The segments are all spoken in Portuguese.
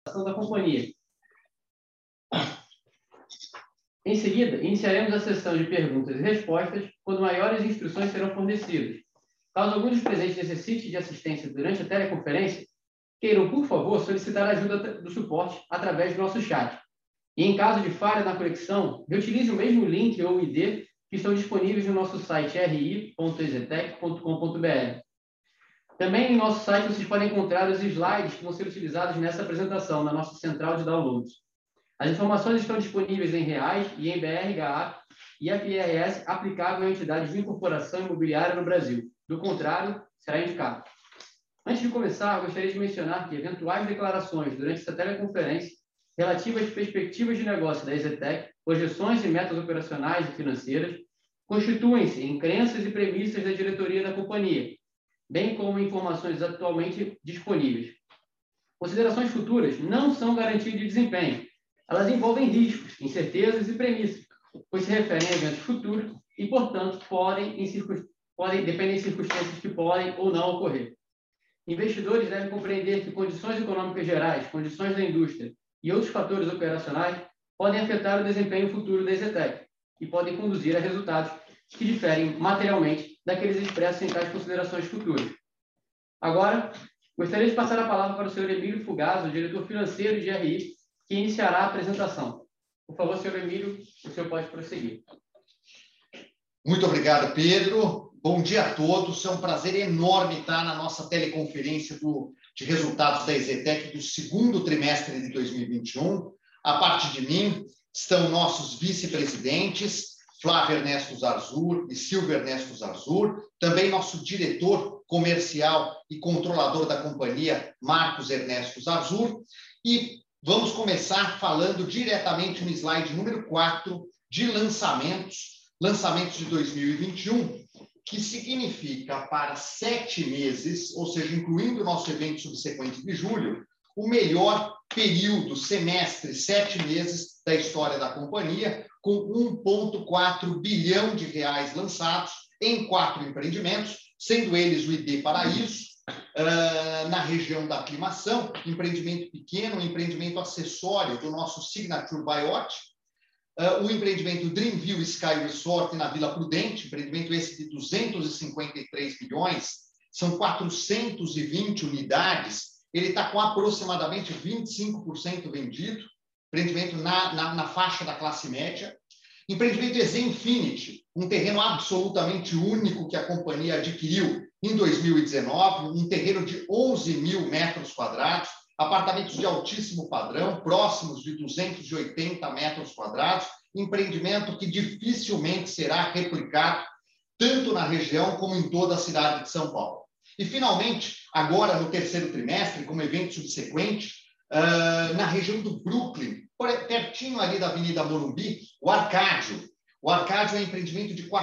da companhia. Em seguida, iniciaremos a sessão de perguntas e respostas, quando maiores instruções serão fornecidas. Caso algum dos presentes necessite de assistência durante a teleconferência, queiram, por favor, solicitar a ajuda do suporte através do nosso chat. E, em caso de falha na conexão, reutilize o mesmo link ou ID que estão disponíveis no nosso site ri.exetec.com.br. Também em nosso site vocês podem encontrar os slides que vão ser utilizados nessa apresentação, na nossa central de downloads. As informações estão disponíveis em reais e em BRH e FRS aplicável a entidades de incorporação imobiliária no Brasil. Do contrário, será indicado. Antes de começar, gostaria de mencionar que eventuais declarações durante essa teleconferência relativas às perspectivas de negócio da Exetec, projeções e metas operacionais e financeiras, constituem-se em crenças e premissas da diretoria da companhia, bem como informações atualmente disponíveis. Considerações futuras não são garantia de desempenho. Elas envolvem riscos, incertezas e premissas, pois se referem a eventos futuros e, portanto, podem depender de circunstâncias que podem ou não ocorrer. Investidores devem compreender que condições econômicas gerais, condições da indústria e outros fatores operacionais podem afetar o desempenho futuro da Exetec e podem conduzir a resultados que diferem materialmente daqueles expressos em tais considerações futuras. Agora, gostaria de passar a palavra para o senhor Emílio Fugazza, o diretor financeiro de RI, que iniciará a apresentação. Por favor, senhor Emílio, o senhor pode prosseguir. Muito obrigado, Pedro. Bom dia a todos. É um prazer enorme estar na nossa teleconferência de resultados da Exetec do segundo trimestre de 2021. A parte de mim estão nossos vice-presidentes, Flávio Ernesto Zarzur e Silvio Ernesto Zarzur, também nosso diretor comercial e controlador da companhia, Marcos Ernesto Zarzur, e vamos começar falando diretamente no slide número 4 de lançamentos de 2021, que significa para 7 meses, ou seja, incluindo o nosso evento subsequente de julho, o melhor período, semestre, 7 meses da história da companhia, com 1,4 bilhão de reais lançados em 4 empreendimentos, sendo eles o ID Paraíso, na região da Aclimação, empreendimento pequeno, um empreendimento acessório do nosso Signature Buyout, o empreendimento Dreamview Sky Resort na Vila Prudente, empreendimento esse de 253 milhões, são 420 unidades, ele está com aproximadamente 25% vendido, empreendimento na faixa da classe média. Empreendimento EZ Infinity, um terreno absolutamente único que a companhia adquiriu em 2019, um terreno de 11 mil metros quadrados, apartamentos de altíssimo padrão, próximos de 280 metros quadrados, empreendimento que dificilmente será replicado tanto na região como em toda a cidade de São Paulo. E, finalmente, agora no terceiro trimestre, como evento subsequente, na região do Brooklyn, pertinho ali da Avenida Morumbi, o Arcádio. O Arcádio é um empreendimento de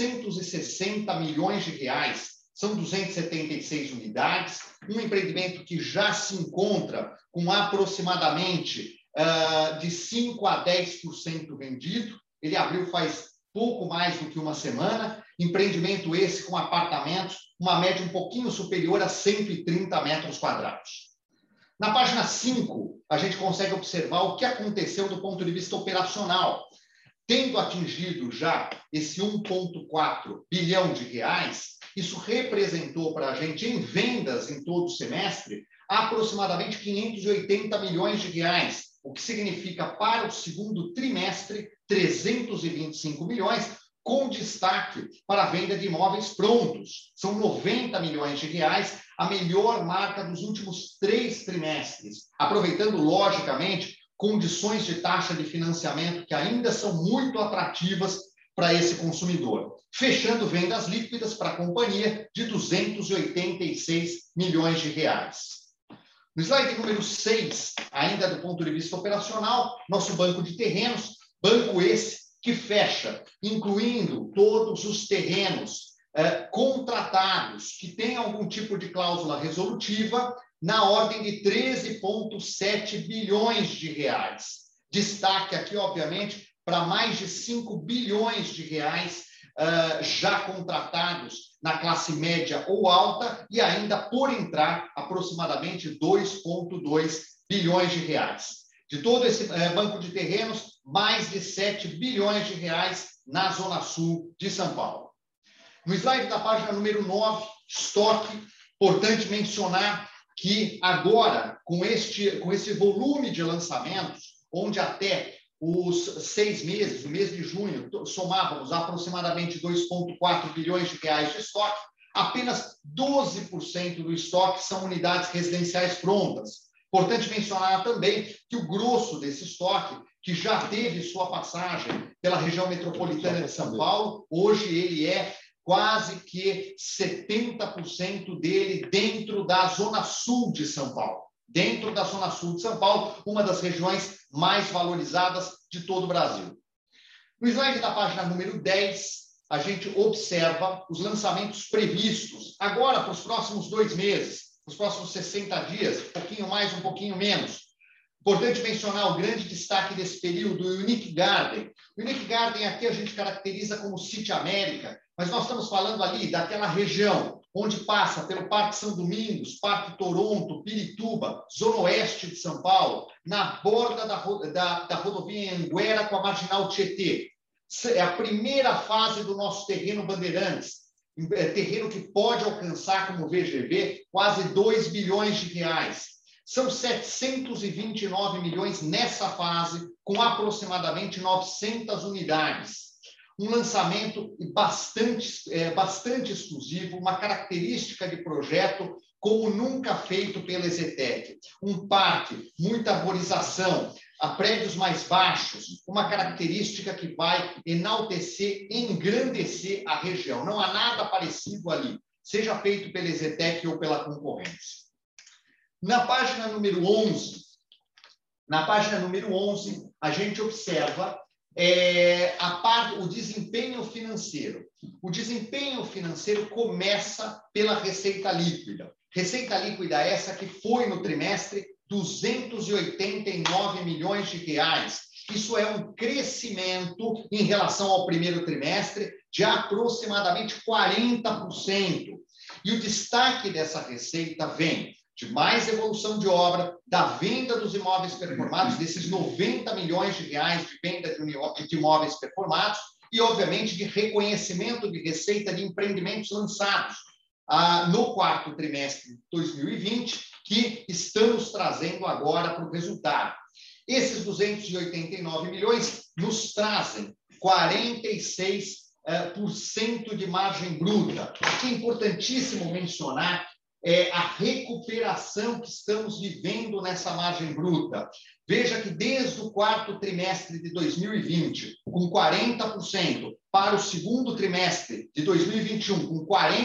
460 milhões de reais, são 276 unidades, um empreendimento que já se encontra com aproximadamente de 5% a 10% vendido. Ele abriu faz pouco mais do que uma semana. Empreendimento esse com apartamentos, uma média um pouquinho superior a 130 metros quadrados. Na página 5, a gente consegue observar o que aconteceu do ponto de vista operacional. Tendo atingido já esse 1,4 bilhão de reais, isso representou para a gente, em vendas em todo o semestre, aproximadamente 580 milhões de reais, o que significa para o segundo trimestre 325 milhões, com destaque para a venda de imóveis prontos. São 90 milhões de reais, a melhor marca dos últimos 3 trimestres, aproveitando, logicamente, condições de taxa de financiamento que ainda são muito atrativas para esse consumidor. Fechando vendas líquidas para a companhia de 286 milhões de reais. No slide número 6, ainda do ponto de vista operacional, nosso banco de terrenos, banco esse que fecha, incluindo todos os terrenos contratados que têm algum tipo de cláusula resolutiva, na ordem de 13,7 bilhões de reais. Destaque aqui, obviamente, para mais de 5 bilhões de reais já contratados na classe média ou alta e ainda por entrar aproximadamente 2,2 bilhões de reais. De todo esse banco de terrenos, mais de 7 bilhões de reais na Zona Sul de São Paulo. No slide da página número 9, estoque, importante mencionar que agora, com esse volume de lançamentos, onde até os 6 meses, o mês de junho, somávamos aproximadamente 2,4 bilhões de reais de estoque, apenas 12% do estoque são unidades residenciais prontas. Importante mencionar também que o grosso desse estoque, que já teve sua passagem pela região metropolitana de São Paulo, hoje ele é quase que 70% dele dentro da Zona Sul de São Paulo. Dentro da Zona Sul de São Paulo, uma das regiões mais valorizadas de todo o Brasil. No slide da página número 10, a gente observa os lançamentos previstos agora para os próximos 2 meses, os próximos 60 dias, um pouquinho mais, um pouquinho menos. Importante mencionar o grande destaque desse período, o Unique Garden. O Unique Garden aqui a gente caracteriza como City América, mas nós estamos falando ali daquela região onde passa pelo Parque São Domingos, Parque Toronto, Pirituba, Zona Oeste de São Paulo, na borda da rodovia Anguera com a Marginal Tietê. É a primeira fase do nosso terreno Bandeirantes, terreno que pode alcançar como VGV quase 2 bilhões de reais. São 729 milhões nessa fase, com aproximadamente 900 unidades. Um lançamento bastante exclusivo, uma característica de projeto como nunca feito pela EZTEC. Um parque, muita arborização, a prédios mais baixos, uma característica que vai enaltecer, engrandecer a região. Não há nada parecido ali, seja feito pela EZTEC ou pela concorrência. Na página número 11, a gente observa o desempenho financeiro. O desempenho financeiro começa pela receita líquida. Receita líquida essa que foi no trimestre 289 milhões de reais. Isso é um crescimento em relação ao primeiro trimestre de aproximadamente 40%. E o destaque dessa receita vem de mais evolução de obra, da venda dos imóveis performados, desses 90 milhões de reais de venda de imóveis performados e, obviamente, de reconhecimento de receita de empreendimentos lançados no quarto trimestre de 2020, que estamos trazendo agora para o resultado. Esses 289 milhões nos trazem 46% de margem bruta. Aqui é importantíssimo mencionar a recuperação que estamos vivendo nessa margem bruta. Veja que desde o quarto trimestre de 2020, com 40%, para o segundo trimestre de 2021, com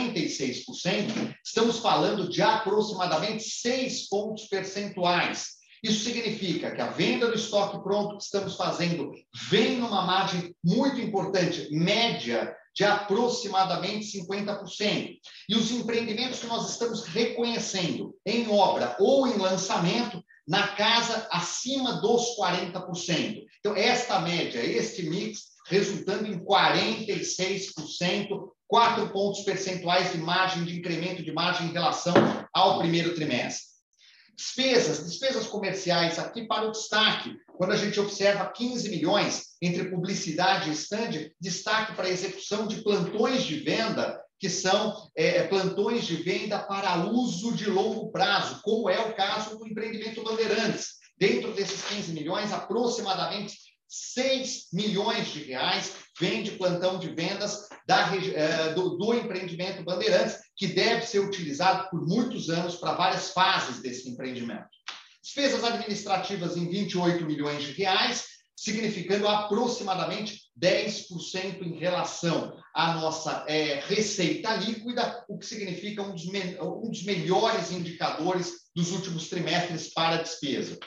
46%, estamos falando de aproximadamente 6 pontos percentuais. Isso significa que a venda do estoque pronto que estamos fazendo vem numa margem muito importante, média, de aproximadamente 50%. E os empreendimentos que nós estamos reconhecendo em obra ou em lançamento, na casa acima dos 40%. Então, esta média, este mix, resultando em 46%, 4 pontos percentuais de margem de incremento de margem em relação ao primeiro trimestre. Despesas comerciais aqui para o destaque. Quando a gente observa 15 milhões entre publicidade e stand, destaque para a execução de plantões de venda, que são plantões de venda para uso de longo prazo, como é o caso do empreendimento Bandeirantes. Dentro desses 15 milhões, aproximadamente 6 milhões de reais vem de plantão de vendas do empreendimento Bandeirantes, que deve ser utilizado por muitos anos para várias fases desse empreendimento. Despesas administrativas em 28 milhões de reais, significando aproximadamente 10% em relação à nossa receita líquida, o que significa um dos melhores indicadores dos últimos trimestres para a despesa.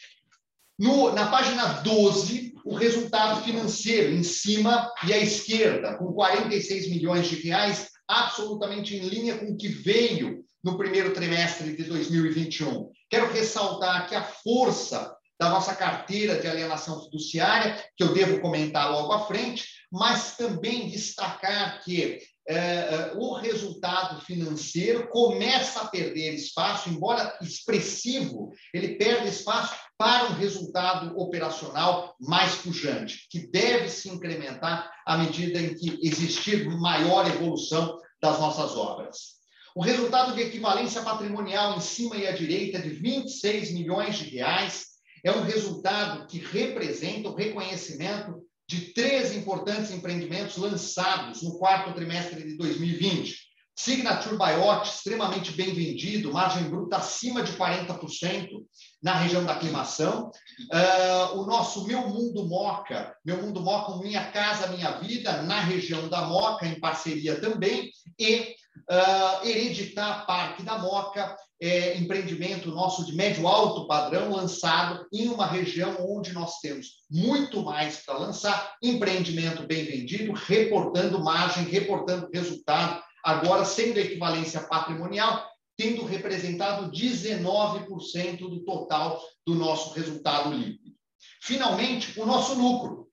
Na página 12, o resultado financeiro, em cima e à esquerda, com 46 milhões de reais, absolutamente em linha com o que veio no primeiro trimestre de 2021. Quero ressaltar que a força da nossa carteira de alienação fiduciária, que eu devo comentar logo à frente, mas também destacar que o resultado financeiro começa a perder espaço, embora expressivo, ele perde espaço para um resultado operacional mais pujante, que deve se incrementar à medida em que existir maior evolução das nossas obras. O resultado de equivalência patrimonial em cima e à direita de 26 milhões de reais é um resultado que representa o reconhecimento de 3 importantes empreendimentos lançados no quarto trimestre de 2020. Signature Biot, extremamente bem vendido, margem bruta acima de 40% na região da aclimação. O nosso Meu Mundo Moca, Minha Casa Minha Vida, na região da Moca, em parceria também, e Hereditar Parque da Moca, empreendimento nosso de médio-alto padrão, lançado em uma região onde nós temos muito mais para lançar, empreendimento bem vendido, reportando margem, reportando resultado, agora sendo equivalência patrimonial, tendo representado 19% do total do nosso resultado líquido. Finalmente, o nosso lucro,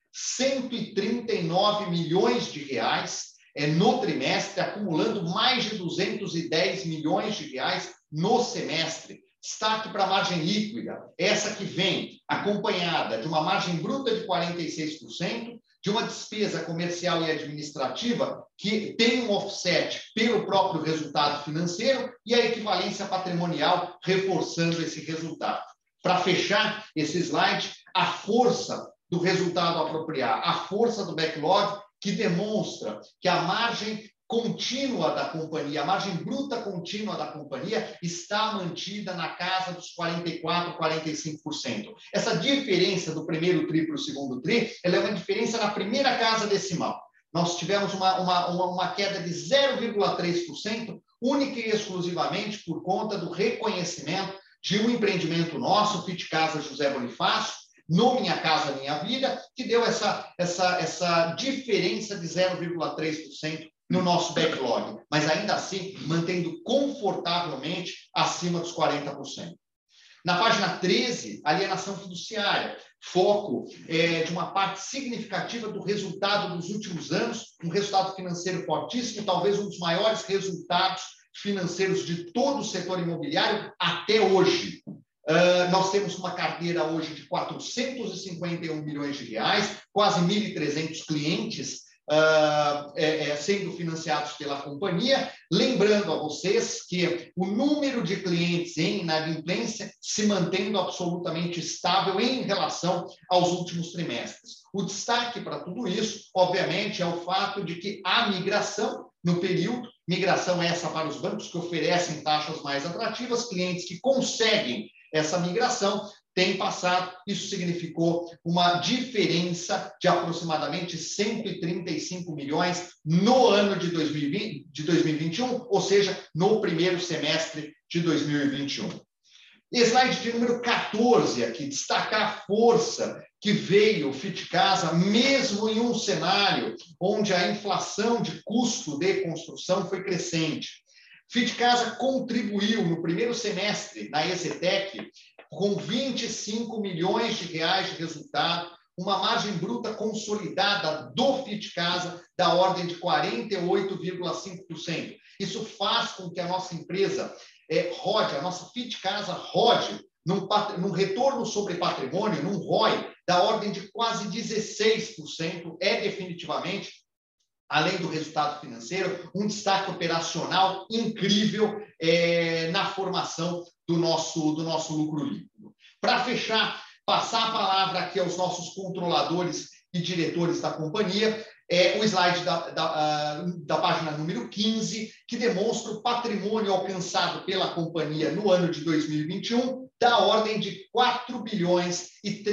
139 milhões de reais no trimestre, acumulando mais de 210 milhões de reais no semestre. Destaque para a margem líquida, essa que vem acompanhada de uma margem bruta de 46%, de uma despesa comercial e administrativa que tem um offset pelo próprio resultado financeiro e a equivalência patrimonial reforçando esse resultado. Para fechar esse slide, a força do resultado a apropriar, a força do backlog, que demonstra que a margem contínua da companhia, a margem bruta contínua da companhia está mantida na casa dos 44%, 45%. Essa diferença do primeiro tri para o segundo tri, ela é uma diferença na primeira casa decimal. Nós tivemos uma queda de 0,3%, única e exclusivamente por conta do reconhecimento de um empreendimento nosso, Fit Casa José Bonifácio, no Minha Casa Minha Vida, que deu essa diferença de 0,3% no nosso backlog, mas ainda assim mantendo confortavelmente acima dos 40%. Na página 13, alienação fiduciária, foco de uma parte significativa do resultado dos últimos anos, um resultado financeiro fortíssimo, talvez um dos maiores resultados financeiros de todo o setor imobiliário até hoje. Nós temos uma carteira hoje de 451 milhões de reais, quase 1.300 clientes sendo financiados pela companhia. Lembrando a vocês que o número de clientes em inadimplência se mantendo absolutamente estável em relação aos últimos trimestres. O destaque para tudo isso, obviamente, é o fato de que a migração no período, migração essa para os bancos que oferecem taxas mais atrativas, clientes que conseguem essa migração tem passado, isso significou uma diferença de aproximadamente 135 milhões no ano de 2021, ou seja, no primeiro semestre de 2021. Slide de número 14 aqui, destacar a força que veio o Fit Casa, mesmo em um cenário onde a inflação de custo de construção foi crescente. Fit Casa contribuiu no primeiro semestre na EZTEC com 25 milhões de reais de resultado, uma margem bruta consolidada do Fit Casa da ordem de 48,5%. Isso faz com que a nossa empresa rode, a nossa Fit Casa rode num retorno sobre patrimônio, num ROI da ordem de quase 16%, definitivamente, além do resultado financeiro, um destaque operacional incrível na formação do nosso lucro líquido. Para fechar, passar a palavra aqui aos nossos controladores e diretores da companhia, o slide da página número 15, que demonstra o patrimônio alcançado pela companhia no ano de 2021, da ordem de 4 bilhões e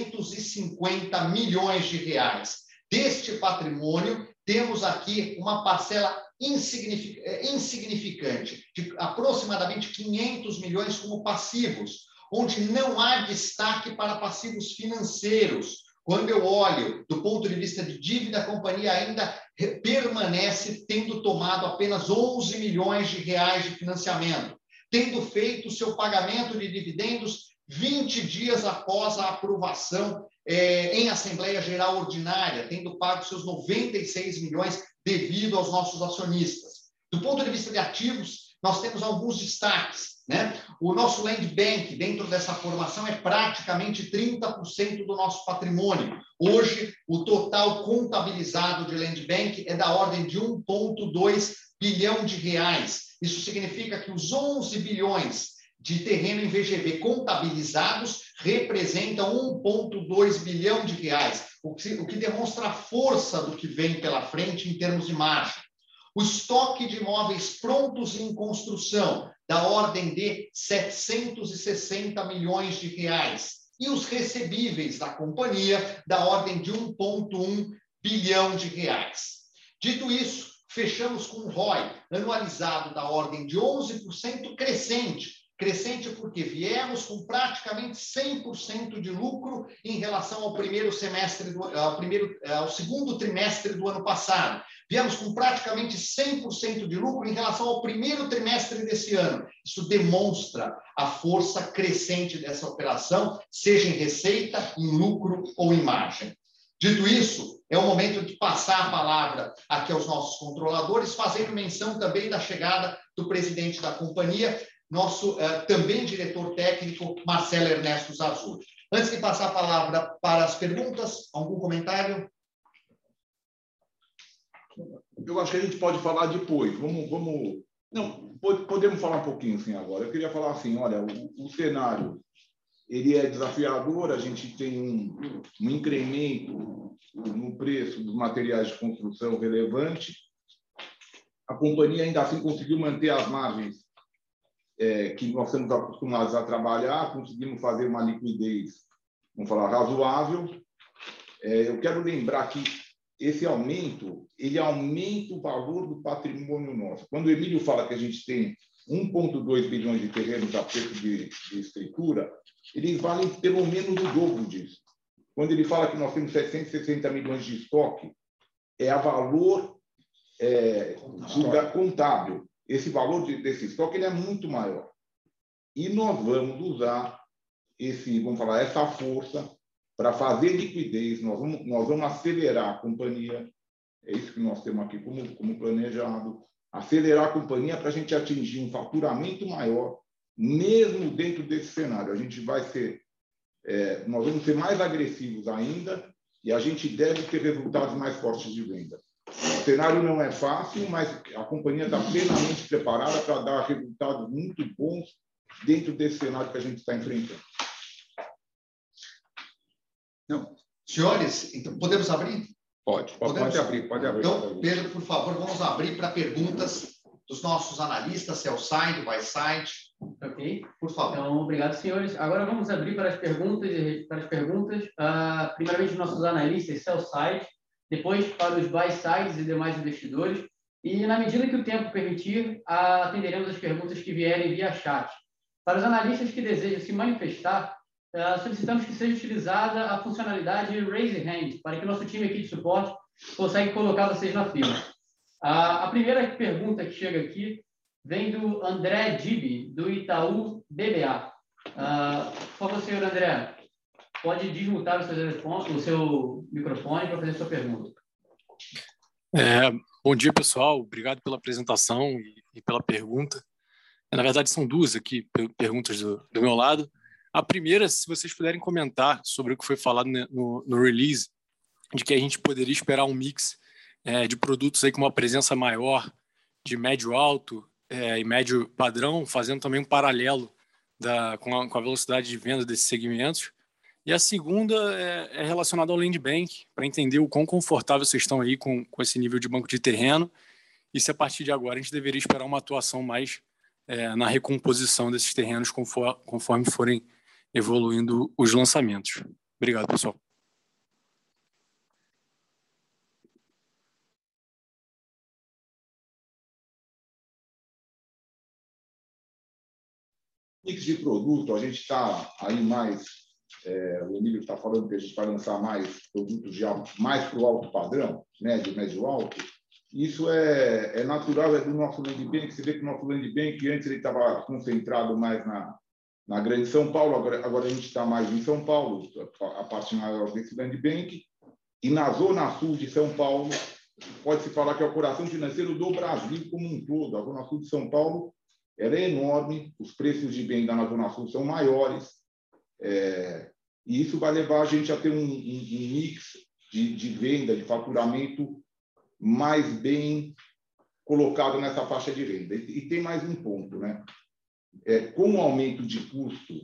350 milhões de reais. Deste patrimônio, temos aqui uma parcela insignificante, de aproximadamente 500 milhões como passivos, onde não há destaque para passivos financeiros. Quando eu olho do ponto de vista de dívida, a companhia ainda permanece tendo tomado apenas 11 milhões de reais de financiamento, tendo feito o seu pagamento de dividendos 20 dias após a aprovação em Assembleia Geral Ordinária, tendo pago seus 96 milhões devido aos nossos acionistas. Do ponto de vista de ativos, nós temos alguns destaques, né? O nosso land bank, dentro dessa formação, é praticamente 30% do nosso patrimônio. Hoje, o total contabilizado de land bank é da ordem de 1,2 bilhão de reais. Isso significa que os 11 bilhões de terreno em VGV contabilizados representam 1,2 bilhão de reais, o que demonstra a força do que vem pela frente em termos de margem. O estoque de imóveis prontos e em construção, da ordem de 760 milhões de reais. E os recebíveis da companhia, da ordem de 1,1 bilhão de reais. Dito isso, fechamos com um ROI anualizado da ordem de 11% crescente. Crescente porque viemos com praticamente 100% de lucro em relação ao ao segundo trimestre do ano passado. Viemos com praticamente 100% de lucro em relação ao primeiro trimestre desse ano. Isso demonstra a força crescente dessa operação, seja em receita, em lucro ou em margem. Dito isso, é o momento de passar a palavra aqui aos nossos controladores, fazendo menção também da chegada do presidente da companhia, nosso também diretor técnico, Marcelo Ernesto Zarzur. Antes de passar a palavra para as perguntas, algum comentário? Eu acho que a gente pode falar depois. Não, podemos falar um pouquinho assim agora. Eu queria falar assim, olha, o cenário ele é desafiador, a gente tem um incremento no preço dos materiais de construção relevante. A companhia ainda assim conseguiu manter as margens que nós estamos acostumados a trabalhar, conseguimos fazer uma liquidez, vamos falar, razoável. Eu quero lembrar que esse aumento, ele aumenta o valor do patrimônio nosso. Quando o Emílio fala que a gente tem 1,2 bilhões de terrenos a preço de escritura, eles valem pelo menos o dobro disso. Quando ele fala que nós temos 760 milhões de estoque, é a valor contábil. Esse valor desse estoque ele é muito maior. E nós vamos usar essa força para fazer liquidez. Nós vamos acelerar a companhia. É isso que nós temos aqui como planejado. Acelerar a companhia para a gente atingir um faturamento maior, mesmo dentro desse cenário. Nós vamos ser mais agressivos ainda e a gente deve ter resultados mais fortes de venda. O cenário não é fácil, mas a companhia está plenamente preparada para dar resultados muito bons dentro desse cenário que a gente está enfrentando. Não. Senhores, então, podemos abrir? Pode abrir. Então, Pedro, por favor, vamos abrir para perguntas dos nossos analistas, sell-side, buy-side. Ok. Por favor. Então, obrigado, senhores. Agora vamos abrir para as perguntas. Primeiramente, nossos analistas, sell-side, depois para os buy-sides e demais investidores. E, na medida que o tempo permitir, atenderemos as perguntas que vierem via chat. Para os analistas que desejam se manifestar, solicitamos que seja utilizada a funcionalidade Raise Hand, para que nosso time aqui de suporte consiga colocar vocês na fila. A primeira pergunta que chega aqui vem do André Dibi, do Itaú BBA. Por favor, senhor André, pode desmutar o seu microfone para fazer a sua pergunta. Bom dia, pessoal. Obrigado pela apresentação e pela pergunta. Na verdade, são duas aqui, perguntas do meu lado. A primeira, se vocês puderem comentar sobre o que foi falado no release, de que a gente poderia esperar um mix de produtos aí com uma presença maior de médio alto e médio padrão, fazendo também um paralelo com a velocidade de venda desses segmentos. E a segunda é relacionada ao land bank, para entender o quão confortável vocês estão aí com esse nível de banco de terreno e se a partir de agora a gente deveria esperar uma atuação mais na recomposição desses terrenos conforme forem evoluindo os lançamentos. Obrigado, pessoal. Mix de produto, a gente está aí mais... o Emílio está falando que a gente vai lançar mais produtos mais para o alto padrão, médio alto. Isso é natural, é do nosso land bank. Você vê que o nosso land bank, antes ele estava concentrado mais na grande São Paulo, agora a gente está mais em São Paulo, a parte maior desse land bank, e na zona sul de São Paulo, pode-se falar que é o coração financeiro do Brasil como um todo. A Zona Sul de São Paulo ela é enorme, os preços de venda na Zona Sul são maiores, e isso vai levar a gente a ter um mix de venda, de faturamento mais bem colocado nessa faixa de renda. E tem mais um ponto, né? Com o aumento de custo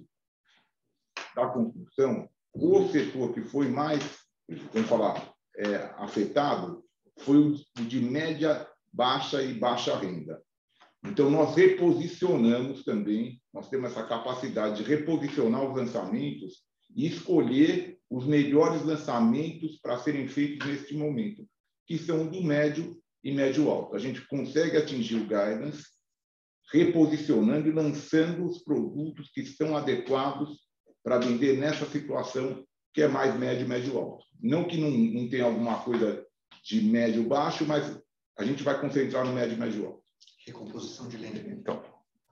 da construção, o setor que foi mais, vamos falar, afetado foi o de média, baixa e baixa renda. Então, nós reposicionamos também, nós temos essa capacidade de reposicionar os lançamentos e escolher os melhores lançamentos para serem feitos neste momento, que são do médio e médio alto. A gente consegue atingir o guidance reposicionando e lançando os produtos que estão adequados para vender nessa situação que é mais médio e médio alto. Não que não tenha alguma coisa de médio baixo, mas a gente vai concentrar no médio e médio alto. Recomposição de land bank. Então,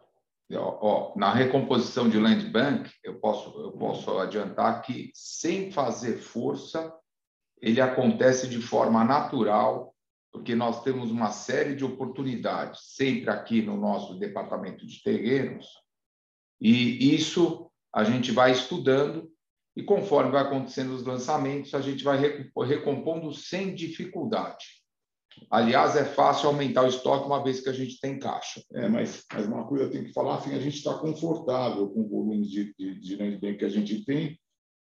na recomposição de land bank, eu posso adiantar que, sem fazer força, ele acontece de forma natural, porque nós temos uma série de oportunidades, sempre aqui no nosso departamento de terrenos, e isso a gente vai estudando, e conforme vai acontecendo os lançamentos, a gente vai recompondo sem dificuldade. Aliás, é fácil aumentar o estoque uma vez que a gente tem caixa. Mas uma coisa eu tenho que falar, assim, a gente está confortável com o volume de land bank que a gente tem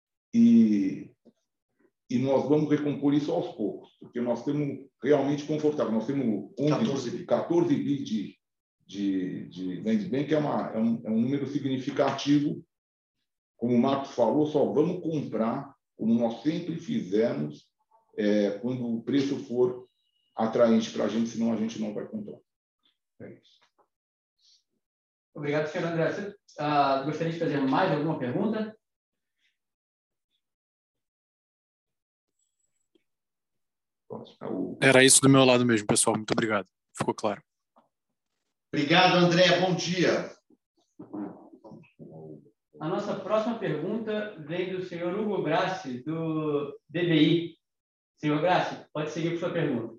e nós vamos recompor isso aos poucos, porque nós estamos realmente confortáveis. Nós temos 14 bi de land bank, que é um número significativo. Como o Marcos falou, só vamos comprar, como nós sempre fizemos, quando o preço for atraente para a gente, senão a gente não vai comprar. É isso. Obrigado, senhor André. Você gostaria de fazer mais alguma pergunta? Era isso do meu lado mesmo, pessoal. Muito obrigado. Ficou claro. Obrigado, André. Bom dia. A nossa próxima pergunta vem do senhor Hugo Grassi, do DBI. Senhor Grassi, pode seguir com sua pergunta.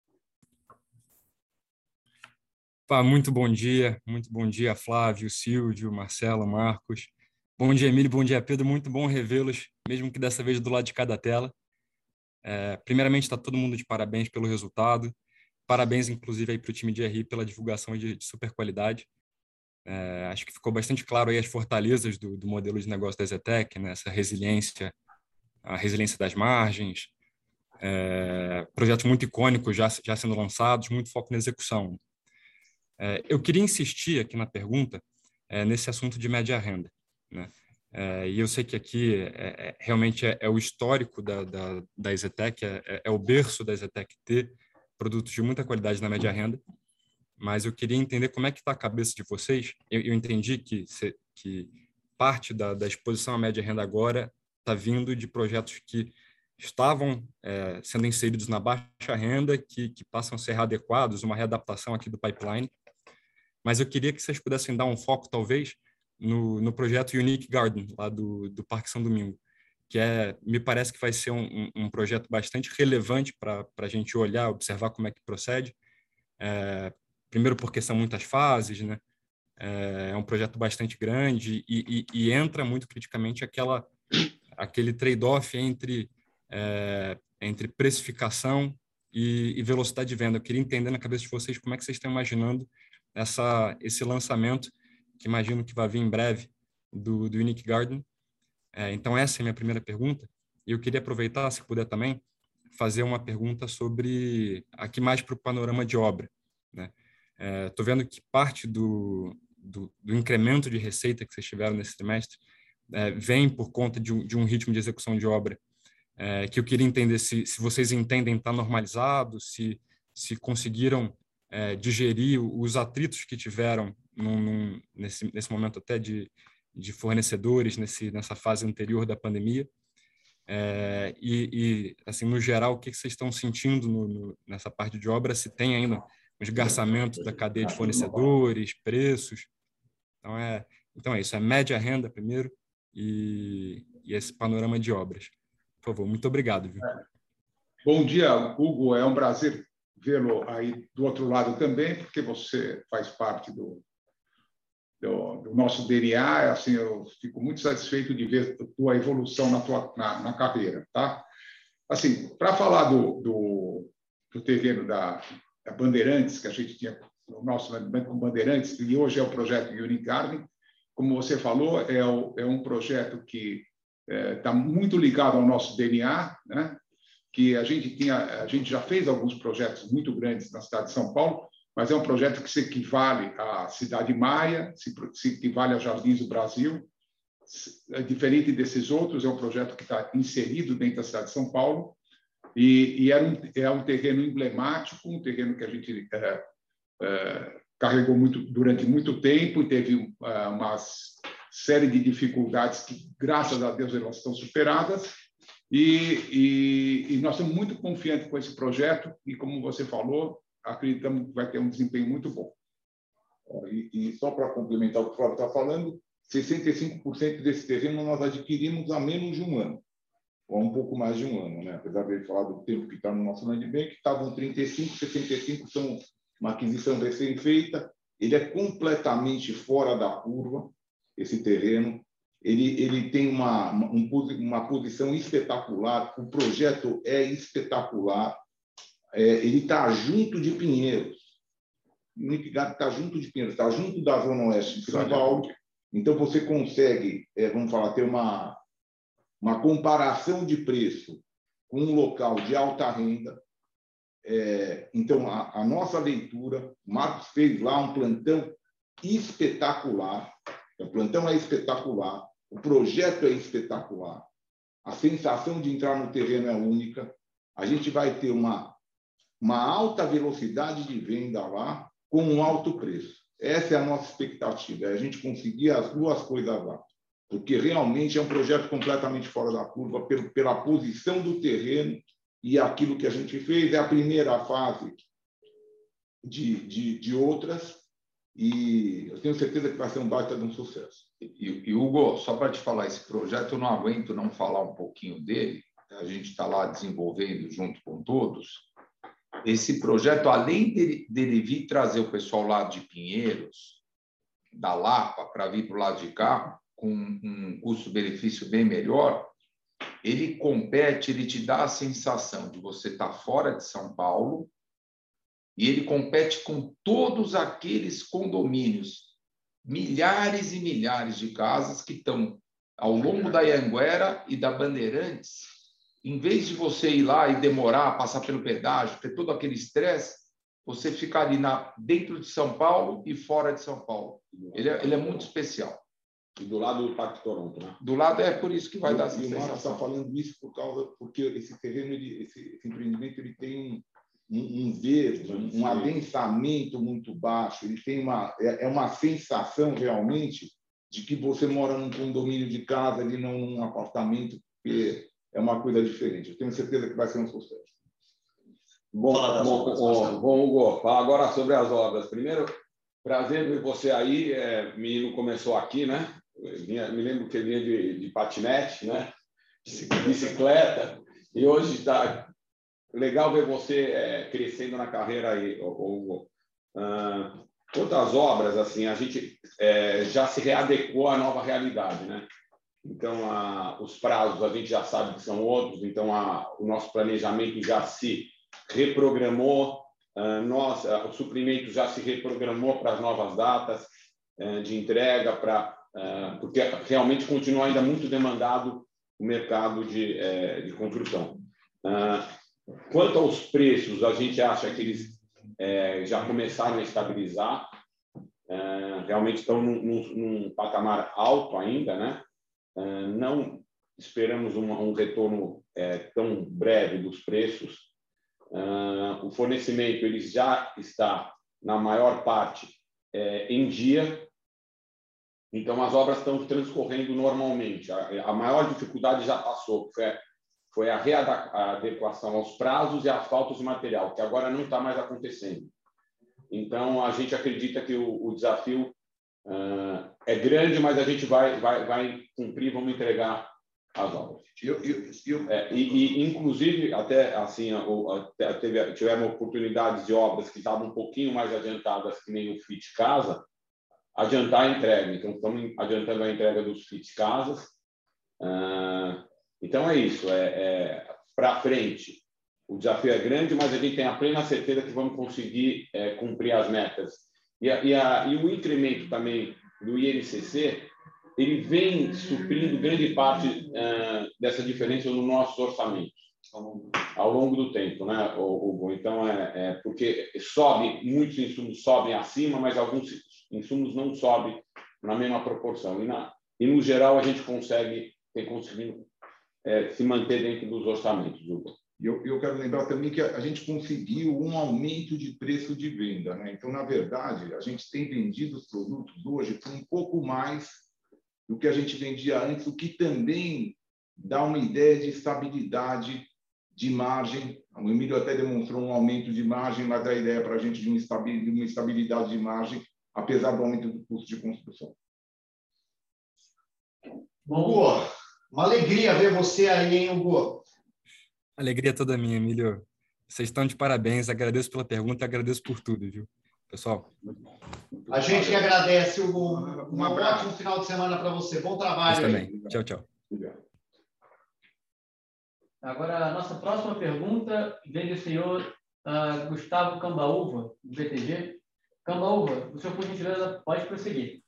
Muito bom dia, Flávio, Silvio, Marcelo, Marcos. Bom dia, Emílio, bom dia, Pedro. Muito bom revê-los, mesmo que dessa vez do lado de cada tela. Primeiramente, está todo mundo de parabéns pelo resultado. Parabéns, inclusive, para o time de RI pela divulgação de super qualidade. Acho que ficou bastante claro aí as fortalezas do modelo de negócio da EZTEC, né? Essa resiliência, a resiliência das margens, projetos muito icônicos já sendo lançados, muito foco na execução. Eu queria insistir aqui na pergunta nesse assunto de média renda, né? E eu sei que aqui realmente é o histórico da EZTEC, é o berço da EZTEC ter produtos de muita qualidade na média renda, mas eu queria entender como é que está a cabeça de vocês. Eu entendi que parte da exposição à média renda agora está vindo de projetos que estavam sendo inseridos na baixa renda, que passam a ser readequados, uma readaptação aqui do pipeline. Mas eu queria que vocês pudessem dar um foco, talvez, no projeto Unique Garden, lá do Parque São Domingo, que me parece que vai ser um projeto bastante relevante para a gente olhar, observar como é que procede. Primeiro porque são muitas fases, né? É um projeto bastante grande e entra muito criticamente aquele trade-off entre precificação e velocidade de venda. Eu queria entender na cabeça de vocês como é que vocês estão imaginando esse lançamento, que imagino que vai vir em breve, do Unique Garden. Então, essa é a minha primeira pergunta. E eu queria aproveitar, se puder também, fazer uma pergunta sobre, aqui mais para o panorama de obra, né? Estou vendo que parte do incremento de receita que vocês tiveram nesse trimestre vem por conta de um ritmo de execução de obra que eu queria entender se vocês entendem estar normalizado, se conseguiram digerir os atritos que tiveram nesse momento até de fornecedores, nessa fase anterior da pandemia. Assim, no geral, o que vocês estão sentindo nessa parte de obra, se tem ainda um esgarçamento da cadeia de fornecedores, preços. Então é isso, média renda primeiro e esse panorama de obras. Por favor, muito obrigado. Viu? Bom dia, Hugo. É um prazer vê-lo aí do outro lado também, porque você faz parte do nosso DNA. Assim, eu fico muito satisfeito de ver a tua evolução na carreira, tá? Assim, para falar do terreno da Bandeirantes, que a gente tinha o nosso Banco Bandeirantes, e hoje é o projeto Unigarden, como você falou, é um projeto que está muito ligado ao nosso DNA, né? Que a gente já fez alguns projetos muito grandes na cidade de São Paulo, mas é um projeto que se equivale à Cidade Maia, se equivale a Jardins do Brasil. É diferente desses outros, é um projeto que está inserido dentro da cidade de São Paulo, e é um terreno emblemático, um terreno que a gente carregou durante muito tempo, e teve uma série de dificuldades que, graças a Deus, elas estão superadas, e nós estamos muito confiantes com esse projeto, e, como você falou, acreditamos que vai ter um desempenho muito bom. E só para complementar o que o Flávio está falando, 65% desse terreno nós adquirimos há menos de um ano, ou um pouco mais de um ano, né? Apesar de ele falar do tempo que está no nosso land bank, estavam 35, 65 são uma aquisição recém-feita. Ele é completamente fora da curva, esse terreno. Ele tem uma posição espetacular, o projeto é espetacular. Ele está junto de Pinheiros. O Unigarden está junto de Pinheiros, está junto da Zona Oeste de São Paulo. Então, você consegue, vamos falar, ter uma comparação de preço com um local de alta renda. Então, a nossa leitura, o Marcos fez lá um plantão espetacular. O plantão é espetacular, o projeto é espetacular, a sensação de entrar no terreno é única. A gente vai ter uma alta velocidade de venda lá com um alto preço. Essa é a nossa expectativa, é a gente conseguir as duas coisas lá, porque realmente é um projeto completamente fora da curva, pela posição do terreno e aquilo que a gente fez. É a primeira fase de outras, e eu tenho certeza que vai ser um baita de um sucesso. E Hugo, só para te falar, esse projeto eu não aguento não falar um pouquinho dele, a gente está lá desenvolvendo junto com todos. Esse projeto, além dele vir trazer o pessoal lá de Pinheiros, da Lapa, para vir para o lado de cá, com um custo-benefício bem melhor, ele compete, ele te dá a sensação de você estar fora de São Paulo, e ele compete com todos aqueles condomínios, milhares e milhares de casas que estão ao longo da Anhanguera e da Bandeirantes. Em vez de você ir lá e demorar, passar pelo pedágio, ter todo aquele estresse, você fica ali dentro de São Paulo e fora de São Paulo. Ele é muito especial. E do lado do Parque Toronto, né? Do lado é por isso que vai dar essa sensação. E o Marcos está falando isso porque esse terreno, esse empreendimento, ele tem um verde, um adensamento muito baixo. Ele tem uma sensação realmente de que você mora num condomínio de casa, ali não num apartamento, porque é uma coisa diferente. Eu tenho certeza que vai ser um sucesso. Bom, Hugo, fala agora sobre as obras. Primeiro, prazer ver você aí. Menino começou aqui, né? Me lembro que ele vinha de patinete, né? Bicicleta. E hoje está legal ver você crescendo na carreira aí, Hugo. Quanto às obras, assim, a gente já se readequou à nova realidade, né? Então, os prazos a gente já sabe que são outros, então o nosso planejamento já se reprogramou, o suprimento já se reprogramou para as novas datas de entrega, porque realmente continua ainda muito demandado o mercado de construção. Quanto aos preços, a gente acha que eles já começaram a estabilizar, realmente estão num patamar alto ainda, né? Não esperamos um retorno tão breve dos preços. O fornecimento ele já está, na maior parte, em dia. Então, as obras estão transcorrendo normalmente. A maior dificuldade já passou, foi a readequação aos prazos e às faltas de material, que agora não está mais acontecendo. Então, a gente acredita que o desafio é grande, mas a gente vai cumprir, vamos entregar as obras. Inclusive, até assim, tivemos oportunidades de obras que estavam um pouquinho mais adiantadas, que nem o FIT Casa, adiantar a entrega. Então, estamos adiantando a entrega dos FIT Casas. Então, é isso. Para frente, o desafio é grande, mas a gente tem a plena certeza que vamos conseguir cumprir as metas. E o incremento também do INCC, ele vem suprindo grande parte dessa diferença nos nossos orçamentos ao longo do tempo, né, Hugo? Então, porque muitos insumos sobem acima, mas alguns insumos não sobem na mesma proporção. E no geral, a gente tem conseguido se manter dentro dos orçamentos, Hugo. E eu quero lembrar também que a gente conseguiu um aumento de preço de venda, né? Então, na verdade, a gente tem vendido os produtos hoje por um pouco mais do que a gente vendia antes, o que também dá uma ideia de estabilidade de margem. O Emílio até demonstrou um aumento de margem, mas dá a ideia para a gente de uma estabilidade de margem, apesar do aumento do custo de construção. Hugo, uma alegria ver você aí, hein, Hugo? Alegria toda minha, Emílio. Vocês estão de parabéns. Agradeço pela pergunta, agradeço por tudo, viu, pessoal? A gente que agradece, Hugo. Um ótimo final de semana para você. Bom trabalho. Também. Tchau, tchau. Agora, a nossa próxima pergunta vem do senhor Gustavo Cambaúva, do BTG. Cambaúva, o senhor, por gentileza, pode prosseguir.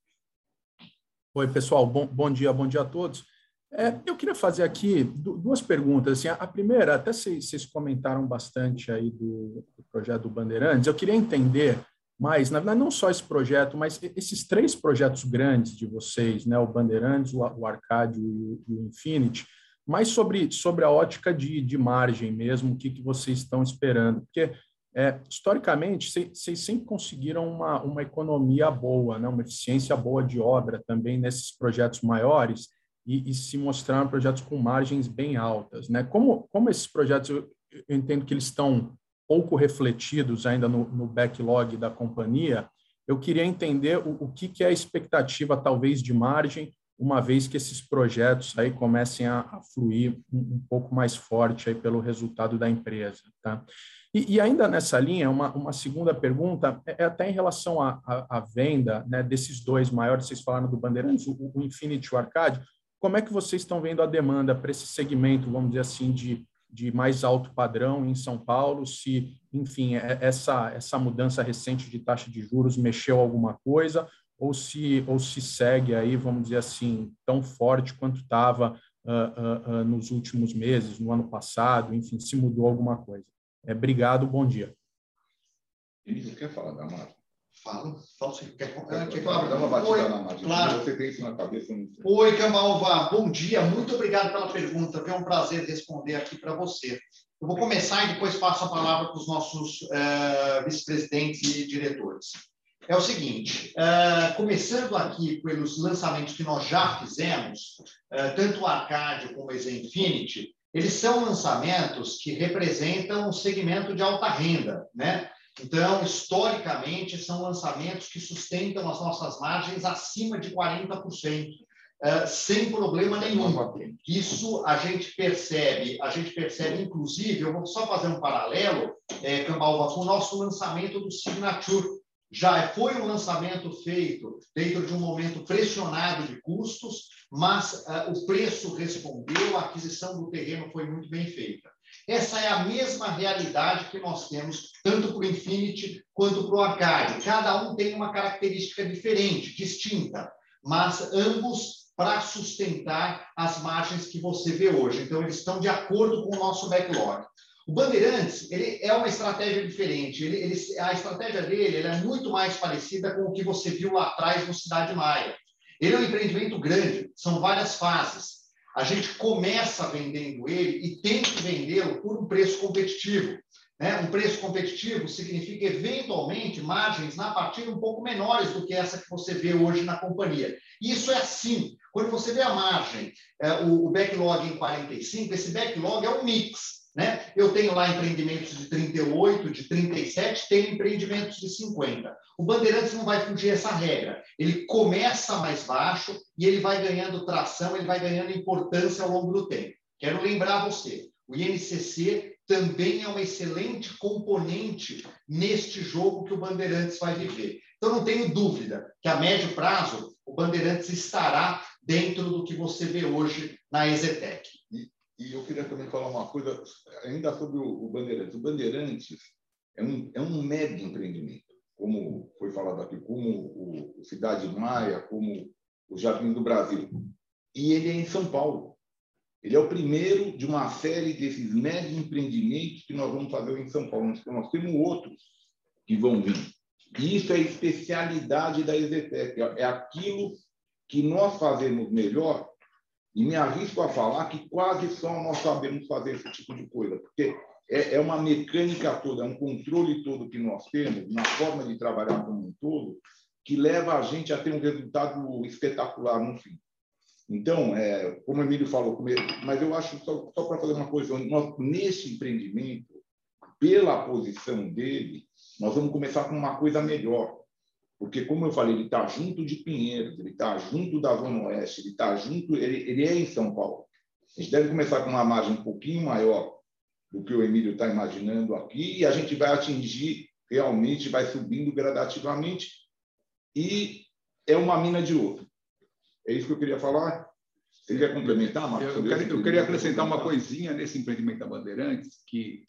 Oi, pessoal. Bom dia a todos. Eu queria fazer aqui duas perguntas. Assim, a primeira, até vocês comentaram bastante aí do projeto do Bandeirantes. Eu queria entender mais, na verdade, não só esse projeto, mas esses 3 projetos grandes de vocês, né? O Bandeirantes, o Arcádio e o Infinity, mais sobre a ótica de margem mesmo, o que vocês estão esperando. Porque, historicamente, vocês sempre conseguiram uma economia boa, né? Uma eficiência boa de obra também nesses projetos maiores, e se mostraram projetos com margens bem altas, né? Como esses projetos, eu entendo que eles estão pouco refletidos ainda no backlog da companhia, eu queria entender o que é a expectativa, talvez, de margem, uma vez que esses projetos aí comecem a fluir um pouco mais forte aí pelo resultado da empresa, tá? E ainda nessa linha, uma segunda pergunta é até em relação à venda, né, desses 2 maiores, vocês falaram do Bandeirantes, o Infinity e o Arcádio. Como é que vocês estão vendo a demanda para esse segmento, vamos dizer assim, de mais alto padrão em São Paulo? Se, enfim, essa mudança recente de taxa de juros mexeu alguma coisa, ou se segue aí, vamos dizer assim, tão forte quanto estava nos últimos meses, no ano passado, enfim, se mudou alguma coisa. Obrigado, bom dia. Você quer falar da margem? Falo sim. Quer falar? Dá uma batida na margem. Claro. Você tem isso na cabeça? Não sei. Oi, Cambaúva. Bom dia. Muito obrigado pela pergunta. É um prazer responder aqui para você. Eu vou começar e depois passo a palavra para os nossos vice-presidentes e diretores. É o seguinte, começando aqui pelos lançamentos que nós já fizemos, tanto o Arcádio como o Infinity, eles são lançamentos que representam um segmento de alta renda, né? Então, historicamente, são lançamentos que sustentam as nossas margens acima de 40%, sem problema nenhum. Isso a gente percebe, inclusive, eu vou só fazer um paralelo, Cambaúva, com o nosso lançamento do Signature. Já foi um lançamento feito dentro de um momento pressionado de custos, mas o preço respondeu, a aquisição do terreno foi muito bem feita. Essa é a mesma realidade que nós temos tanto para o Infinity quanto para o Arcádio. Cada um tem uma característica diferente, distinta, mas ambos para sustentar as margens que você vê hoje. Então, eles estão de acordo com o nosso backlog. O Bandeirantes, ele é uma estratégia diferente. A estratégia dele é muito mais parecida com o que você viu lá atrás no Cidade Maia. Ele é um empreendimento grande, são várias fases. A gente começa vendendo ele e tem que vendê-lo por um preço competitivo, né? Um preço competitivo significa, eventualmente, margens na partida um pouco menores do que essa que você vê hoje na companhia. E isso é assim. Quando você vê a margem, o backlog em 45, esse backlog é um mix. né? Eu tenho lá empreendimentos de 38, de 37, tenho empreendimentos de 50. O Bandeirantes não vai fugir essa regra. Ele começa mais baixo e ele vai ganhando tração, ele vai ganhando importância ao longo do tempo. Quero lembrar você, o INCC também é uma excelente componente neste jogo que o Bandeirantes vai viver. Então, não tenho dúvida que, a médio prazo, o Bandeirantes estará dentro do que você vê hoje na EZTEC. E eu queria também falar uma coisa, ainda sobre o Bandeirantes. O Bandeirantes é um mega empreendimento, como foi falado aqui, como o Cidade Maia, como o Jardim do Brasil. E ele é em São Paulo. Ele é o primeiro de uma série desses mega empreendimentos que nós vamos fazer em São Paulo. Nós temos outros que vão vir. E isso é a especialidade da EZTEC. É aquilo que nós fazemos melhor, e me arrisco a falar que quase só nós sabemos fazer esse tipo de coisa, porque é uma mecânica toda, é um controle todo que nós temos, na forma de trabalhar como um todo, que leva a gente a ter um resultado espetacular no fim. Então, como o Emílio falou, mas eu acho, só para fazer uma coisa, nós, nesse empreendimento, pela posição dele, nós vamos começar com uma coisa melhor. Porque, como eu falei, ele está junto de Pinheiros, ele está junto da Zona Oeste, ele está junto, ele é em São Paulo. A gente deve começar com uma margem um pouquinho maior do que o Emílio está imaginando aqui, e a gente vai atingir, realmente, vai subindo gradativamente, e é uma mina de ouro. É isso que eu queria falar. Você quer complementar, Marcos? Eu queria acrescentar uma coisinha nesse empreendimento da Bandeirantes, que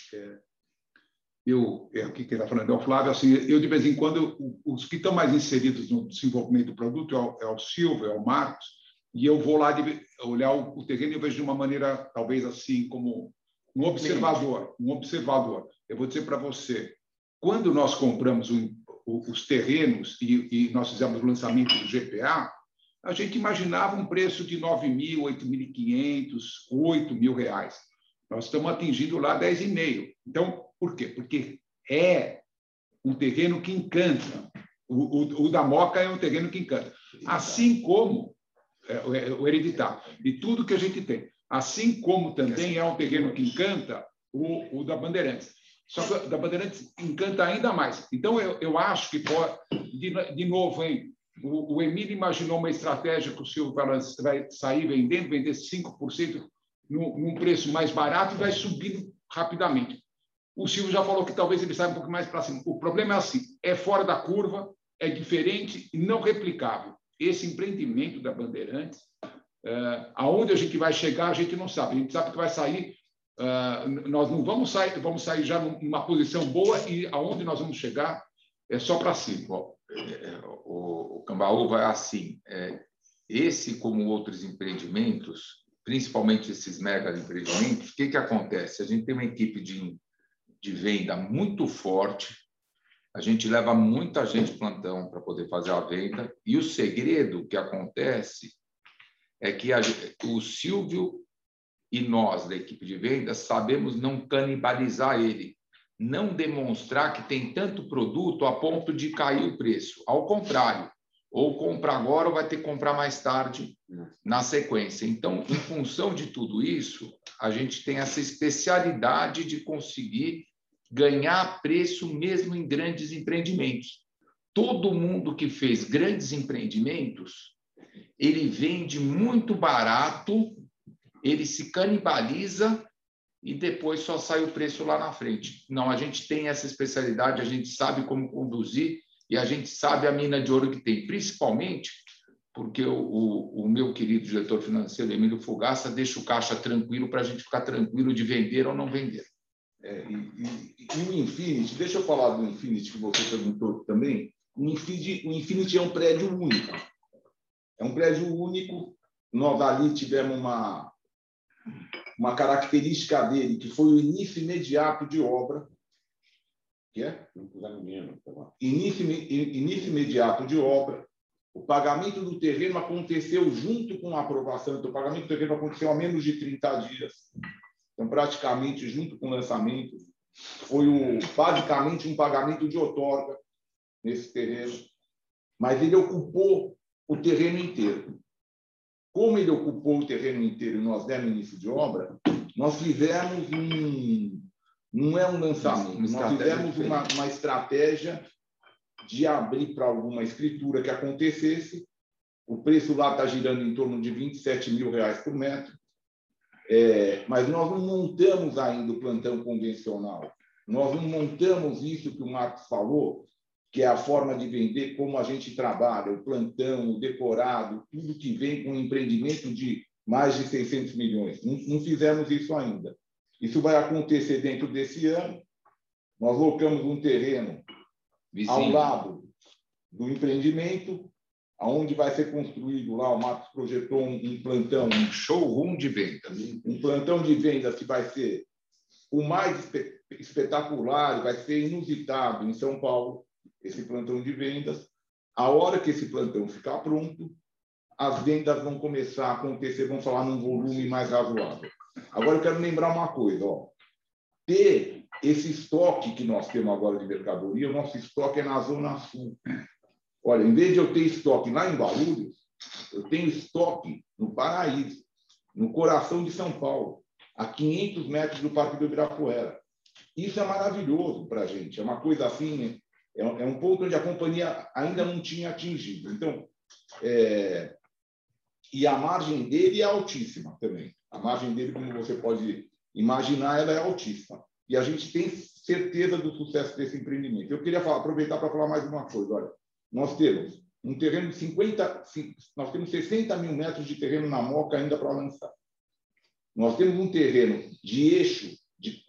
aqui que está falando é o Flávio, assim, eu de vez em quando, os que estão mais inseridos no desenvolvimento do produto é o Silvio, é o Marcos, e eu vou lá olhar o terreno e eu vejo de uma maneira, talvez assim, como um observador. Eu vou dizer para você, quando nós compramos os terrenos e nós fizemos o lançamento do GPA, a gente imaginava um preço de R$9.000, R$8.500, R$8.000. Nós estamos atingindo lá 10,5. Então, por quê? Porque é um terreno que encanta. O da Moca é um terreno que encanta. Assim como o Hereditário. E tudo que a gente tem. Assim como também é um terreno que encanta o da Bandeirantes. Só que o da Bandeirantes encanta ainda mais. Então, eu acho que, de novo, hein? O Emílio imaginou uma estratégia que o Silvio vai sair vender 5% num preço mais barato e vai subindo rapidamente. O Silvio já falou que talvez ele saia um pouco mais para cima. O problema é assim, é fora da curva, é diferente e não replicável. Esse empreendimento da Bandeirantes, aonde a gente vai chegar, a gente não sabe. A gente sabe que vai sair, nós não vamos sair já numa posição boa e aonde nós vamos chegar é só para cima. Bom, o Cambaú vai assim, esse como outros empreendimentos, principalmente esses mega empreendimentos, o que acontece? A gente tem uma equipe de venda muito forte, a gente leva muita gente plantão para poder fazer a venda, e o segredo que acontece é que o Silvio e nós, da equipe de vendas, sabemos não canibalizar ele, não demonstrar que tem tanto produto a ponto de cair o preço. Ao contrário, ou compra agora ou vai ter que comprar mais tarde na sequência. Então, em função de tudo isso, a gente tem essa especialidade de conseguir ganhar preço mesmo em grandes empreendimentos. Todo mundo que fez grandes empreendimentos, ele vende muito barato, ele se canibaliza e depois só sai o preço lá na frente. Não, a gente tem essa especialidade, a gente sabe como conduzir e a gente sabe a mina de ouro que tem, principalmente porque o meu querido diretor financeiro, Emílio Fogaça, deixa o caixa tranquilo para a gente ficar tranquilo de vender ou não vender. E o Infinity, deixa eu falar do Infinity que você perguntou também. O Infinity é um prédio único. É um prédio único. Nós ali tivemos uma característica dele, que foi o início imediato de obra. Que é? Início imediato de obra. O pagamento do terreno aconteceu junto com a aprovação. Então, o pagamento do terreno aconteceu há menos de 30 dias. Então, praticamente, junto com o lançamento, foi basicamente um pagamento de outorga nesse terreno. Mas ele ocupou o terreno inteiro. Como ele ocupou o terreno inteiro e nós demos início de obra, nós fizemos não é um lançamento, nós fizemos uma estratégia de abrir para alguma escritura que acontecesse. O preço lá está girando em torno de R$27 mil por metro, mas nós não montamos ainda o plantão convencional. Nós não montamos isso que o Marcos falou, que é a forma de vender, como a gente trabalha, o plantão, o decorado, tudo que vem com um empreendimento de mais de 600 milhões. Não fizemos isso ainda. Isso vai acontecer dentro desse ano. Nós locamos um terreno ao lado do empreendimento, aonde vai ser construído lá, o Marcos projetou um plantão, um showroom de vendas. Um plantão de vendas que vai ser o mais espetacular, vai ser inusitado em São Paulo, esse plantão de vendas. A hora que esse plantão ficar pronto, as vendas vão começar a acontecer, vão falar num volume mais razoável. Agora, eu quero lembrar uma coisa, ter esse estoque que nós temos agora de mercadoria, o nosso estoque é na Zona Sul. Olha, em vez de eu ter estoque lá em Guarulhos, eu tenho estoque no Paraíso, no coração de São Paulo, a 500 metros do Parque do Ibirapuera. Isso é maravilhoso para a gente, é uma coisa assim, é um ponto onde a companhia ainda não tinha atingido. Então, e a margem dele é altíssima também. A margem dele, como você pode imaginar, ela é altíssima. E a gente tem certeza do sucesso desse empreendimento. Eu queria aproveitar para falar mais uma coisa. Olha, nós temos um terreno de 60 mil metros de terreno na Moca ainda para lançar. Nós temos um terreno de eixo de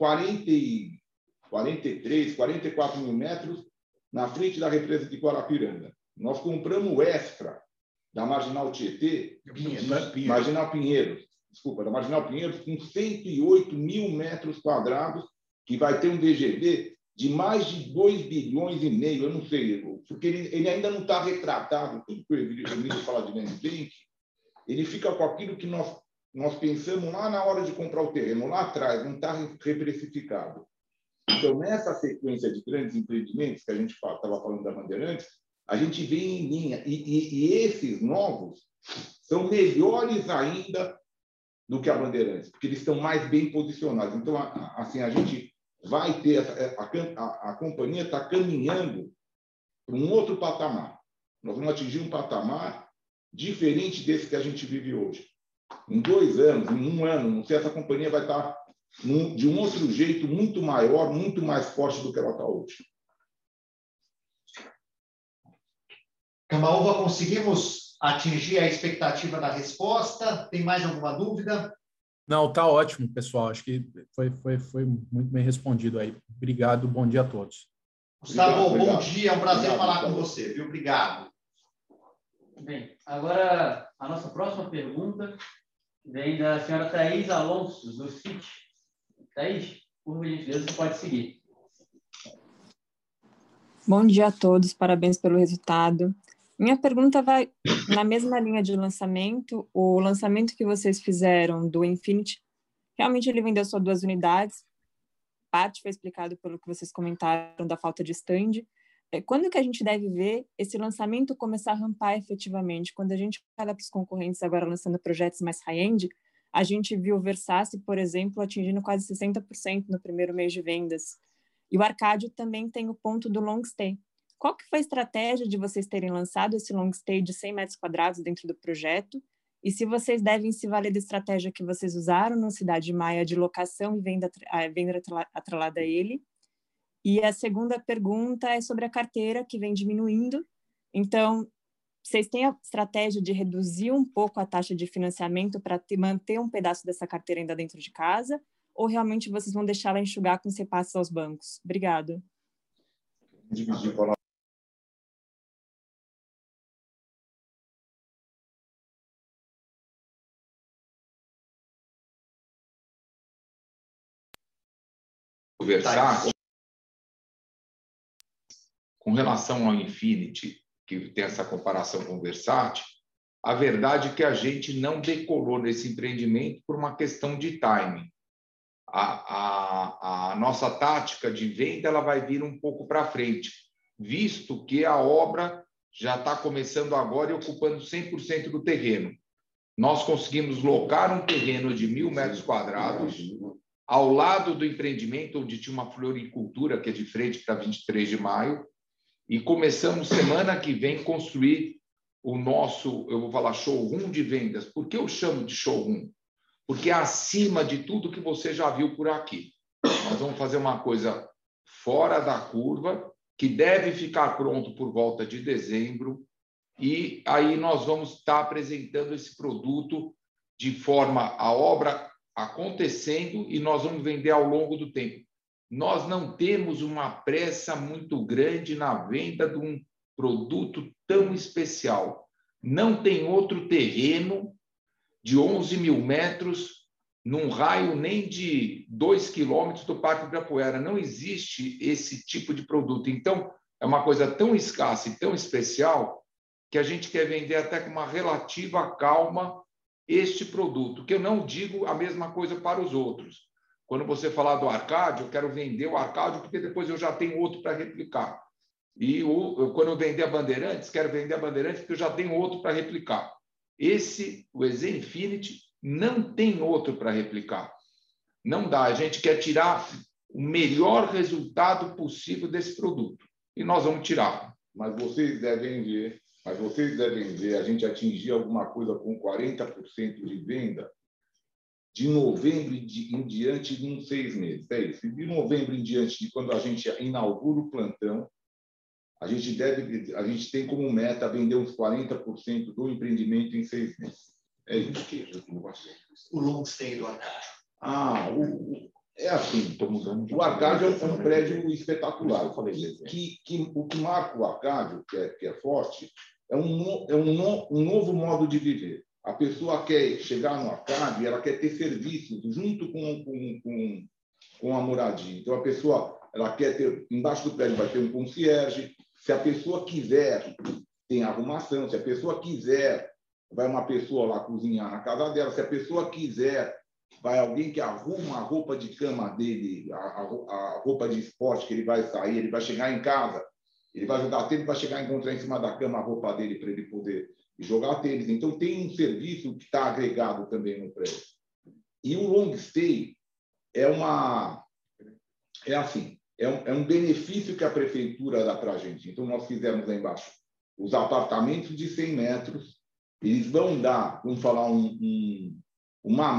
43, 44 mil metros na frente da represa de Guarapiranga. Nós compramos o extra da Marginal Tietê, Marginal Pinheiros, da Marginal Pinheiros, com 108 mil metros quadrados, que vai ter um VGV de mais de 2,5 bilhões, eu não sei, porque ele ainda não está retratado, tudo que o Emílio fala de land bank, ele fica com aquilo que nós pensamos lá na hora de comprar o terreno, lá atrás, não está reprecificado. Então, nessa sequência de grandes empreendimentos, que a gente estava falando da Bandeirantes, a gente vem em linha, e esses novos são melhores ainda do que a Bandeirantes, porque eles estão mais bem posicionados. Então, assim, a gente vai ter, a companhia está caminhando para um outro patamar. Nós vamos atingir um patamar diferente desse que a gente vive hoje. Em 2 anos, em 1 ano, não sei, essa companhia vai estar de um outro jeito, muito maior, muito mais forte do que ela está hoje. Camaúva, conseguimos atingir a expectativa da resposta? Tem mais alguma dúvida? Não, está ótimo, pessoal. Acho que foi muito bem respondido aí. Obrigado, bom dia a todos. Gustavo, bom dia, é um prazer falar com você, viu? Obrigado. Bem, agora a nossa próxima pergunta vem da senhora Thaís Alonso, do CIT. Thaís, por gentileza, você pode seguir. Bom dia a todos, parabéns pelo resultado. Minha pergunta vai na mesma linha de lançamento. O lançamento que vocês fizeram do Infinity, realmente ele vendeu só 2 unidades. Parte foi explicado pelo que vocês comentaram da falta de stand. Quando que a gente deve ver esse lançamento começar a rampar efetivamente? Quando a gente olha para os concorrentes agora lançando projetos mais high-end, a gente viu o Versace, por exemplo, atingindo quase 60% no primeiro mês de vendas. E o Arcádio também tem o ponto do long stay. Qual que foi a estratégia de vocês terem lançado esse long stay de 100 metros quadrados dentro do projeto? E se vocês devem se valer da estratégia que vocês usaram no Cidade Maia de locação e venda atrelada a ele? E a segunda pergunta é sobre a carteira, que vem diminuindo. Então, vocês têm a estratégia de reduzir um pouco a taxa de financiamento para manter um pedaço dessa carteira ainda dentro de casa? Ou realmente vocês vão deixar ela enxugar com os repasses aos bancos? Obrigada. Dividir para Versace, com relação ao Infinity, que tem essa comparação com o Versace, a verdade é que a gente não decolou nesse empreendimento por uma questão de timing. A nossa tática de venda ela vai vir um pouco para frente, visto que a obra já está começando agora e ocupando 100% do terreno. nós conseguimos locar um terreno de 1.000 metros quadrados ao lado do empreendimento onde tinha uma floricultura, que é de frente para 23 de maio, e começamos semana que vem construir o nosso, eu vou falar, showroom de vendas. Por que eu chamo de showroom? Porque é acima de tudo que você já viu por aqui. Nós vamos fazer uma coisa fora da curva, que deve ficar pronto por volta de dezembro, e aí nós vamos estar apresentando esse produto de forma a obra acontecendo e nós vamos vender ao longo do tempo. Nós não temos uma pressa muito grande na venda de um produto tão especial. Não tem outro terreno de 11.000 metros num raio nem de 2 quilômetros do Parque Ibirapuera. Não existe esse tipo de produto. Então, é uma coisa tão escassa e tão especial que a gente quer vender até com uma relativa calma este produto, que eu não digo a mesma coisa para os outros. Quando você falar do Arcádio, eu quero vender o Arcádio porque depois eu já tenho outro para replicar. E quando eu vender a Bandeirantes, quero vender a Bandeirantes porque eu já tenho outro para replicar. O EZ Infinity, não tem outro para replicar. Não dá. A gente quer tirar o melhor resultado possível desse produto. E nós vamos tirar. Mas vocês devem ver, a gente atingir alguma coisa com 40% de venda de novembro em diante de uns 6 meses. É isso. De novembro em diante, de quando a gente inaugura o plantão, a gente tem como meta vender uns 40% do empreendimento em 6 meses. É isso que o long stay do Arcádio. É assim, o Arcádio é um prédio espetacular. O que marca o Arcádio, que é forte, é um novo modo de viver. A pessoa quer chegar no Arcádio e ela quer ter serviços junto com a moradia. Então, a pessoa ela quer ter, embaixo do prédio vai ter um concierge. Se a pessoa quiser, tem arrumação. Se a pessoa quiser, vai uma pessoa lá cozinhar na casa dela. Se a pessoa quiser, vai alguém que arruma a roupa de cama dele, a roupa de esporte que ele vai sair, ele vai chegar em casa, ele vai jogar tênis, vai chegar e encontrar em cima da cama a roupa dele para ele poder jogar tênis. Então, tem um serviço que está agregado também no prédio. E o long stay é um benefício que a prefeitura dá para a gente. Então, nós fizemos lá embaixo os apartamentos de 100 metros, eles vão dar, vamos falar, uma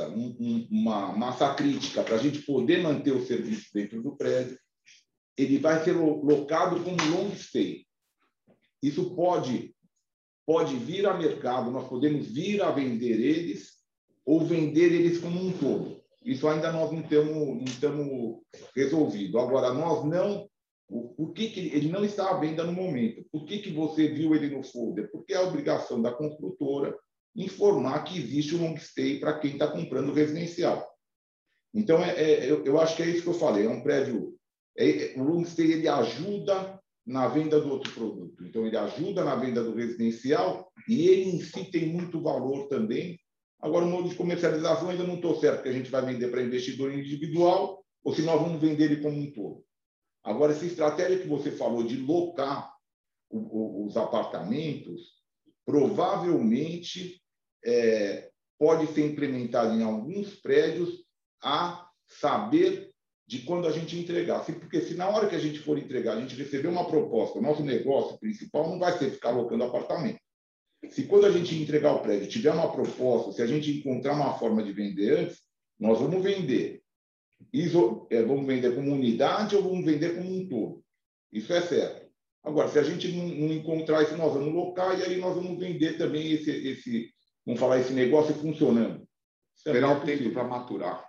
massa crítica para a gente poder manter o serviço dentro do prédio. Ele vai ser locado como long stay. Isso pode vir a mercado, nós podemos vir a vender eles ou vender eles como um todo. Isso ainda nós não temos resolvido. Agora, nós não... Por que ele não está à venda no momento? Por que você viu ele no folder? Porque é a obrigação da construtora informar que existe um long stay para quem está comprando residencial. Então, eu acho que é isso que eu falei. É um prédio... o long stay ele ajuda na venda do outro produto. Então, ele ajuda na venda do residencial e ele em si tem muito valor também. Agora, o modo de comercialização ainda não estou certo que a gente vai vender para investidor individual ou se nós vamos vender ele como um todo. Agora, essa estratégia que você falou de locar os apartamentos, provavelmente pode ser implementada em alguns prédios a saber de quando a gente entregar. Porque se na hora que a gente for entregar, a gente receber uma proposta, o nosso negócio principal não vai ser ficar locando apartamento. Se quando a gente entregar o prédio tiver uma proposta, se a gente encontrar uma forma de vender antes, nós vamos vender. Vamos vender como unidade ou vamos vender como um todo. Isso é certo. Agora, se a gente não encontrar isso, nós vamos locar e aí nós vamos vender também esse negócio funcionando. Esperar o tempo para maturar.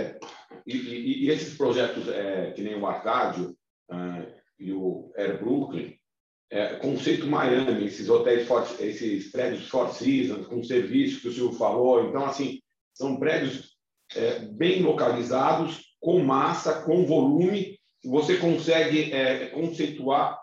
E esses projetos, que nem o Arcádio e o Air Brooklyn, conceito Miami, esses hotéis, esses prédios Four Seasons, com serviço que o senhor falou. Então, assim, são prédios bem localizados, com massa, com volume, você consegue conceituar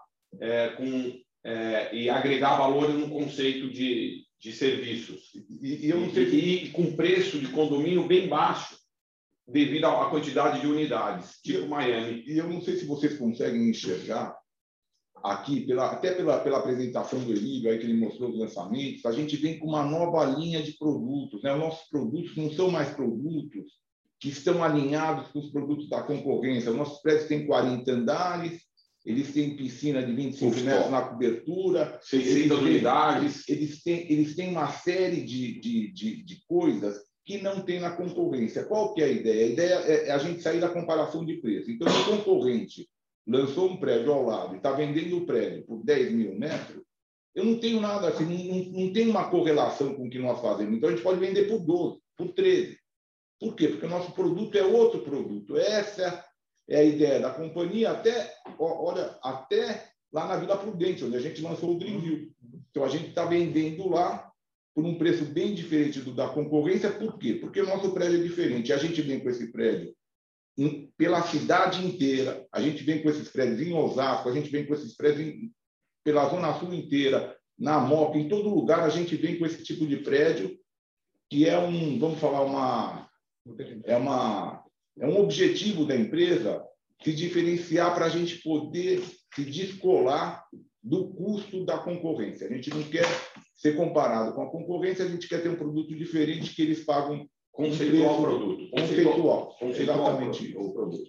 e agregar valor no conceito de serviços. E com preço de condomínio bem baixo, devido à quantidade de unidades, tipo Miami. E eu não sei se vocês conseguem enxergar aqui, até pela apresentação do Emílio, aí que ele mostrou os lançamentos, a gente vem com uma nova linha de produtos, né? Os nossos produtos não são mais produtos que estão alinhados com os produtos da concorrência. Os nossos prédios têm 40 andares, eles têm piscina de 25 metros na cobertura, 600 unidades. Eles têm uma série de coisas que não tem na concorrência. Qual que é a ideia? A ideia é a gente sair da comparação de preço. Então, se o concorrente lançou um prédio ao lado e está vendendo o prédio por 10 mil metros, eu não tenho nada assim, não tem uma correlação com o que nós fazemos. Então, a gente pode vender por 12, por 13. Por quê? Porque o nosso produto é outro produto. Essa é a ideia da companhia, até lá na Vila Prudente, onde a gente lançou o Dreamville. Então, a gente está vendendo lá por um preço bem diferente do da concorrência. Por quê? Porque o nosso prédio é diferente. A gente vem com esse prédio pela cidade inteira, a gente vem com esses prédios em Osasco, a gente vem com esses prédios pela Zona Sul inteira, na Moca, em todo lugar a gente vem com esse tipo de prédio, que é vamos falar, é um objetivo da empresa se diferenciar para a gente poder se descolar do custo da concorrência. A gente não quer ser comparado com a concorrência, a gente quer ter um produto diferente que eles pagam conceitual produto. Conceitual. Exatamente o produto.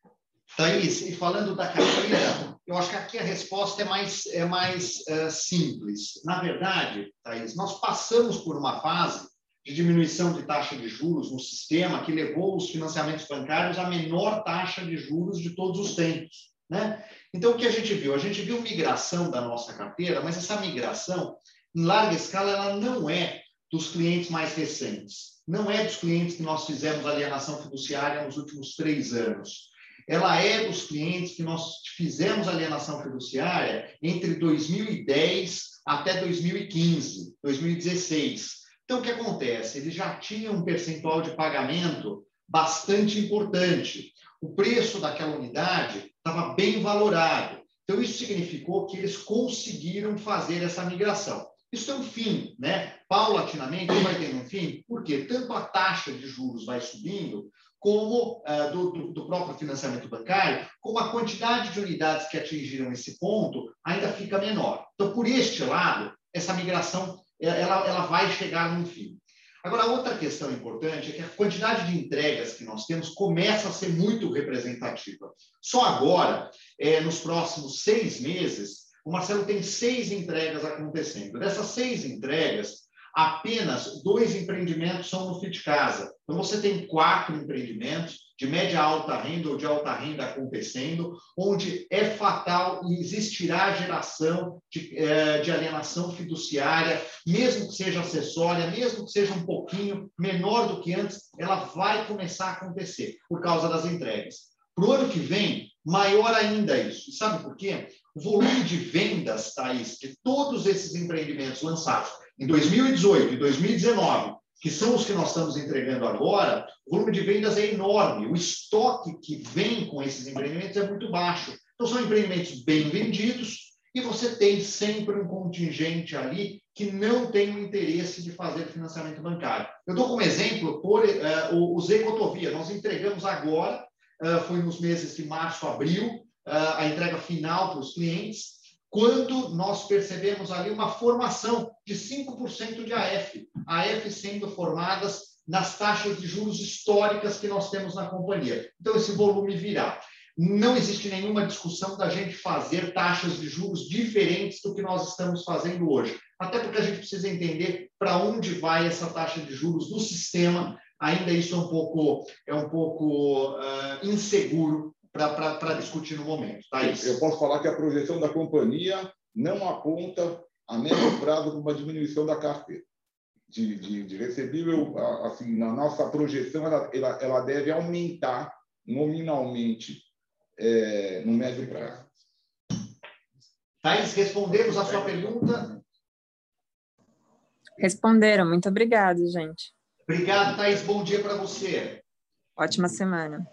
Thaís, e falando da carteira, eu acho que aqui a resposta é mais simples. Na verdade, Thaís, nós passamos por uma fase de diminuição de taxa de juros no sistema que levou os financiamentos bancários à menor taxa de juros de todos os tempos, né? Então, o que a gente viu? A gente viu migração da nossa carteira, mas essa migração, em larga escala, ela não é dos clientes mais recentes. Não é dos clientes que nós fizemos alienação fiduciária nos últimos 3 anos. Ela é dos clientes que nós fizemos alienação fiduciária entre 2010 até 2015, 2016. Então, o que acontece? Eles já tinham um percentual de pagamento bastante importante. O preço daquela unidade estava bem valorado. Então, isso significou que eles conseguiram fazer essa migração. Isso tem um fim, né? Paulatinamente vai tendo um fim, porque tanto a taxa de juros vai subindo, como do próprio financiamento bancário, como a quantidade de unidades que atingiram esse ponto ainda fica menor. Então, por este lado, essa migração ela vai chegar no fim. Agora, outra questão importante é que a quantidade de entregas que nós temos começa a ser muito representativa. Só agora, nos próximos 6 meses, o Marcelo tem 6 entregas acontecendo. Dessas 6 entregas, apenas 2 empreendimentos são no Fit Casa. Então, você tem 4 empreendimentos de média alta renda ou de alta renda acontecendo, onde é fatal e existirá geração de alienação fiduciária, mesmo que seja acessória, mesmo que seja um pouquinho menor do que antes, ela vai começar a acontecer por causa das entregas. Para o ano que vem, maior ainda isso. E sabe por quê? O volume de vendas, Thaís, de todos esses empreendimentos lançados em 2018 e 2019, que são os que nós estamos entregando agora, o volume de vendas é enorme. O estoque que vem com esses empreendimentos é muito baixo. Então, são empreendimentos bem vendidos e você tem sempre um contingente ali que não tem o interesse de fazer financiamento bancário. Eu dou como exemplo o Zé Cotovia. Nós entregamos agora, foi nos meses de março, abril, a entrega final para os clientes, quando nós percebemos ali uma formação de 5% de AF sendo formadas nas taxas de juros históricas que nós temos na companhia. Então, esse volume virá. Não existe nenhuma discussão da gente fazer taxas de juros diferentes do que nós estamos fazendo hoje. Até porque a gente precisa entender para onde vai essa taxa de juros no sistema. Ainda isso é um pouco inseguro para discutir no momento. Thaís. Eu posso falar que a projeção da companhia não aponta a médio prazo para uma diminuição da carteira de recebível. Assim, na nossa projeção, ela deve aumentar nominalmente no médio prazo. Thaís, respondemos a sua pergunta? Responderam. Muito obrigado, gente. Obrigado, Thaís. Bom dia para você. Ótima semana.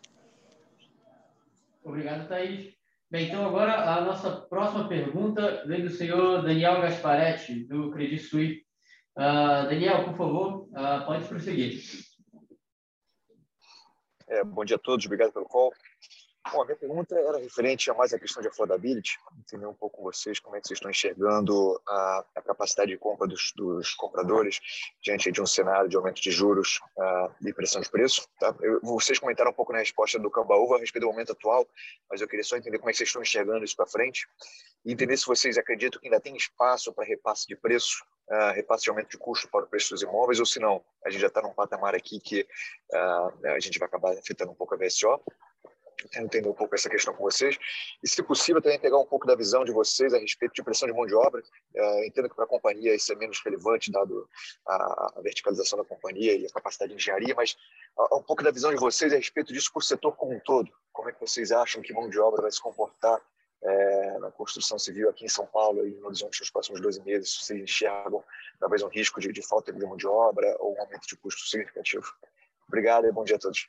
Obrigado, Thaís. Bem, então agora a nossa próxima pergunta vem do senhor Daniel Gasparetti, do Credit Suisse. Daniel, por favor, pode prosseguir. Bom dia a todos, obrigado pelo call. Bom, a minha pergunta era referente a mais a questão de affordability, entender um pouco com vocês como é que vocês estão enxergando a capacidade de compra dos compradores diante de um cenário de aumento de juros e pressão de preço. Tá? Vocês comentaram um pouco na resposta do Cambaúva a respeito do momento atual, mas eu queria só entender como é que vocês estão enxergando isso para frente e entender se vocês acreditam que ainda tem espaço para repasse de preço, repasse de aumento de custo para o preço dos imóveis, ou se não, a gente já está num patamar aqui que a gente vai acabar afetando um pouco a VSO. Quero entender um pouco essa questão com vocês. E, se possível, também pegar um pouco da visão de vocês a respeito de pressão de mão de obra. Entendo que para a companhia isso é menos relevante, dado a verticalização da companhia e a capacidade de engenharia, mas um pouco da visão de vocês a respeito disso por setor como um todo. Como é que vocês acham que mão de obra vai se comportar na construção civil aqui em São Paulo e no horizonte nos próximos 12 meses? Se vocês enxergam talvez um risco de falta de mão de obra ou um aumento de custo significativo? Obrigado e bom dia a todos.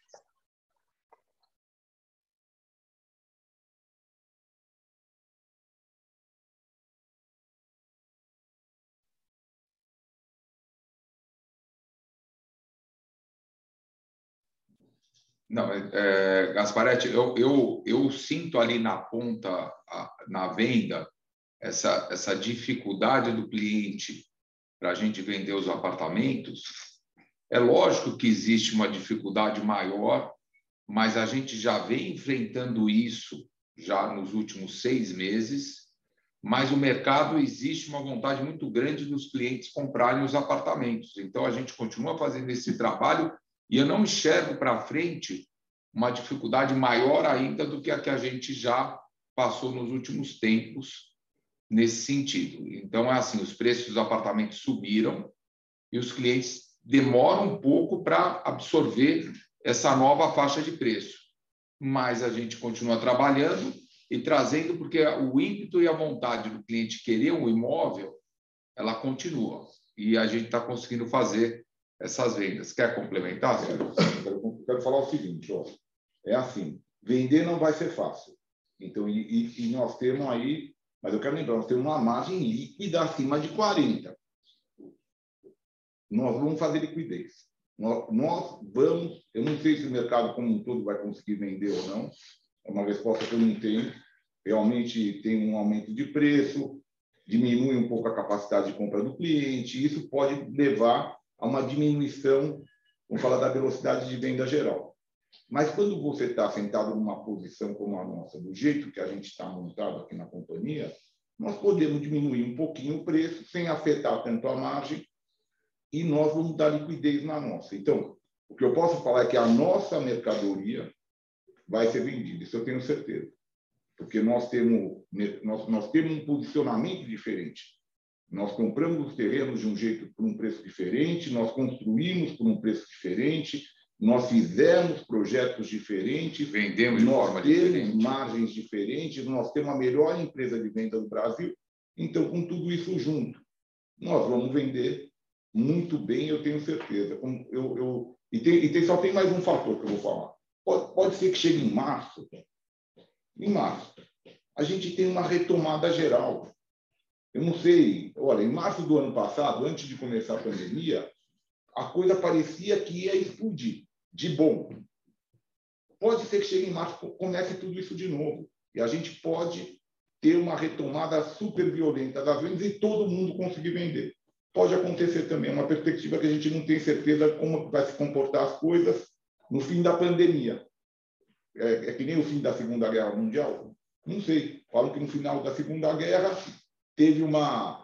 Não, Gasparetti, eu sinto ali na ponta, na venda, essa dificuldade do cliente para a gente vender os apartamentos. É lógico que existe uma dificuldade maior, mas a gente já vem enfrentando isso já nos últimos 6 meses, mas o mercado existe uma vontade muito grande dos clientes comprarem os apartamentos. Então, a gente continua fazendo esse trabalho e eu não enxergo para frente uma dificuldade maior ainda do que a que a gente já passou nos últimos tempos nesse sentido. Então, é assim, os preços dos apartamentos subiram e os clientes demoram um pouco para absorver essa nova faixa de preço. Mas a gente continua trabalhando e trazendo, porque o ímpeto e a vontade do cliente querer um imóvel, ela continua. E a gente está conseguindo fazer essas vendas. Quer complementar, Sérgio? Quero falar o seguinte, ó. É assim, vender não vai ser fácil. Então, e nós temos aí, mas eu quero lembrar, nós temos uma margem líquida acima de 40. Nós vamos fazer liquidez. Nós vamos, eu não sei se o mercado como um todo vai conseguir vender ou não, é uma resposta que eu não tenho. Realmente tem um aumento de preço, diminui um pouco a capacidade de compra do cliente, isso pode levar a uma diminuição, vamos falar da velocidade de venda geral. Mas quando você está sentado numa posição como a nossa, do jeito que a gente está montado aqui na companhia, nós podemos diminuir um pouquinho o preço sem afetar tanto a margem e nós vamos dar liquidez na nossa. Então, o que eu posso falar é que a nossa mercadoria vai ser vendida, isso eu tenho certeza. Porque nós temos um posicionamento diferente. Nós compramos os terrenos de um jeito por um preço diferente, nós construímos por um preço diferente, nós fizemos projetos diferentes, vendemos de forma diferente, margens diferentes, nós temos a melhor empresa de venda do Brasil. Então, com tudo isso junto, nós vamos vender muito bem, eu tenho certeza. Só tem mais um fator que eu vou falar. Pode ser que chegue em março. Em março, a gente tem uma retomada geral. Eu não sei, olha, em março do ano passado, antes de começar a pandemia, a coisa parecia que ia explodir, de bom. Pode ser que chegue em março, comece tudo isso de novo. E a gente pode ter uma retomada super violenta das vendas e todo mundo conseguir vender. Pode acontecer também, uma perspectiva que a gente não tem certeza como vai se comportar as coisas no fim da pandemia. É que nem o fim da Segunda Guerra Mundial? Não sei. Falam que no final da Segunda Guerra teve um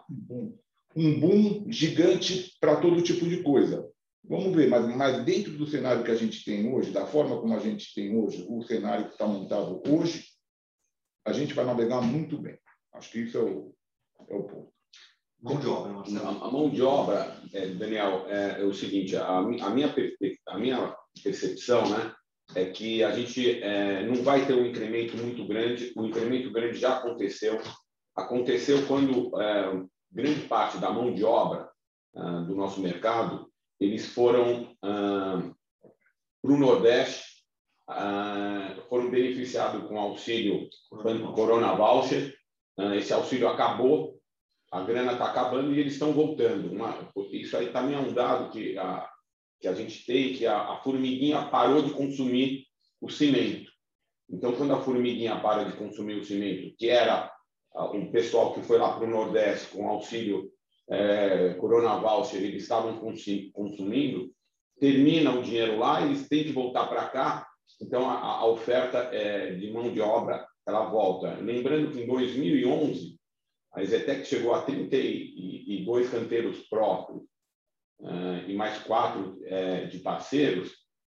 boom gigante para todo tipo de coisa. Vamos ver, mas dentro do cenário que a gente tem hoje, da forma como a gente tem hoje, o cenário que está montado hoje, a gente vai navegar muito bem. Acho que isso é o ponto. Mão de obra, Marcelo. A mão de obra, Daniel, é o seguinte, a minha percepção, né, é que a gente não vai ter um incremento muito grande. O incremento grande já aconteceu. Aconteceu quando grande parte da mão de obra do nosso mercado, eles foram para o Nordeste, foram beneficiados com auxílio Corona Voucher. Esse auxílio acabou, a grana está acabando e eles estão voltando. Isso aí também é um dado que a gente tem, que a formiguinha parou de consumir o cimento. Então, quando a formiguinha para de consumir o cimento, que era o pessoal que foi lá para o Nordeste com auxílio Corona Voucher, eles estavam consumindo, termina o dinheiro lá, eles têm que voltar para cá, então a oferta de mão de obra ela volta. Lembrando que em 2011 a EZTEC chegou a 32 canteiros próprios e mais 4 de parceiros,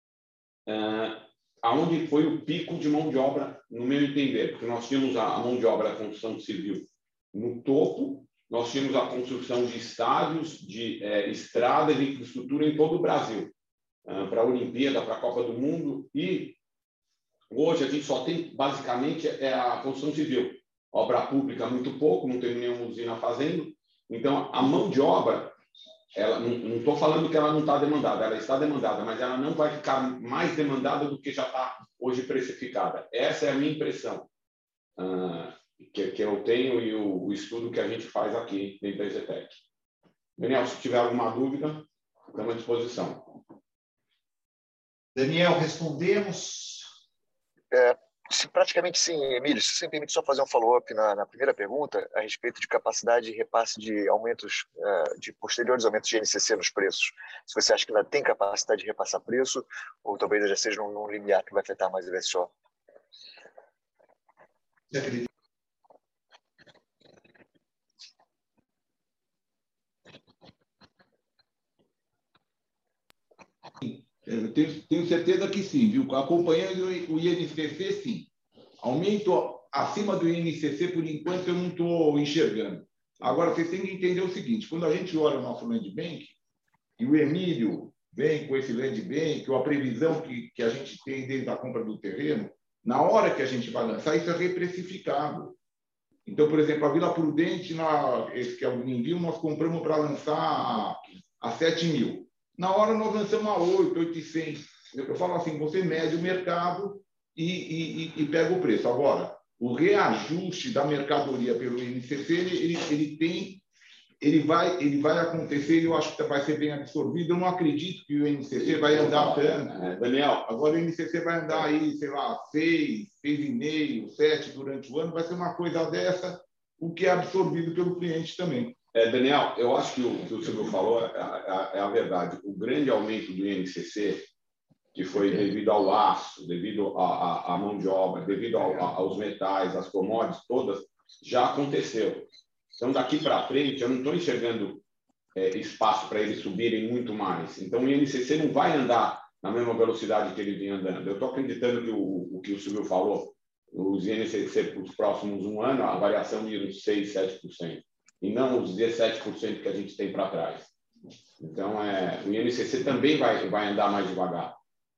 aonde foi o pico de mão de obra, no meu entender, porque nós tínhamos a mão de obra da construção civil no topo, nós tínhamos a construção de estádios, de estradas, de infraestrutura em todo o Brasil, para a Olimpíada, para a Copa do Mundo, e hoje a gente só tem, basicamente, a construção civil. Obra pública, muito pouco, não tem nenhuma usina fazendo. Então, a mão de obra, ela, não estou falando que ela não está demandada, ela está demandada, mas ela não vai ficar mais demandada do que já está hoje precificada. Essa é a minha impressão. Que eu tenho e o estudo que a gente faz aqui dentro da EZTEC. Daniel, se tiver alguma dúvida, estamos à disposição. Daniel, respondemos? Praticamente sim, Emílio. Se você me permite só fazer um follow-up na primeira pergunta, a respeito de capacidade de repasse de aumentos, de posteriores aumentos de INCC nos preços. Se você acha que ainda tem capacidade de repassar preço, ou talvez já seja num limiar que vai afetar mais o VSO. Você acredita? Eu tenho certeza que sim, viu? Acompanhando o INCC, sim. Aumento acima do INCC, por enquanto, eu não estou enxergando. Agora, vocês têm que entender o seguinte, quando a gente olha o nosso Land Bank, e o Emílio vem com esse Land Bank, ou a previsão que a gente tem desde a compra do terreno, na hora que a gente vai lançar, isso é reprecificado. Então, por exemplo, a Vila Prudente, esse que é o envio, nós compramos para lançar a 7 mil. Na hora nós lançamos a 8.800. Eu falo assim, você mede o mercado e pega o preço. Agora, o reajuste da mercadoria pelo INCC, ele vai acontecer e eu acho que vai ser bem absorvido. Eu não acredito que o INCC vai andar tanto. Daniel, agora o INCC vai andar aí, sei lá, 6, 6,5, 7 durante o ano. Vai ser uma coisa dessa, o que é absorvido pelo cliente também. Daniel, eu acho que o que o Silvio falou é a verdade. O grande aumento do INCC, que foi devido ao aço, devido à mão de obra, devido aos metais, às commodities, todas, já aconteceu. Então, daqui para frente, eu não estou enxergando espaço para eles subirem muito mais. Então, o INCC não vai andar na mesma velocidade que ele vinha andando. Eu estou acreditando que o que o Silvio falou, os INCC para os próximos um ano, a variação de uns 6, 7%. E não os 17% que a gente tem para trás. Então, o INCC também vai andar mais devagar.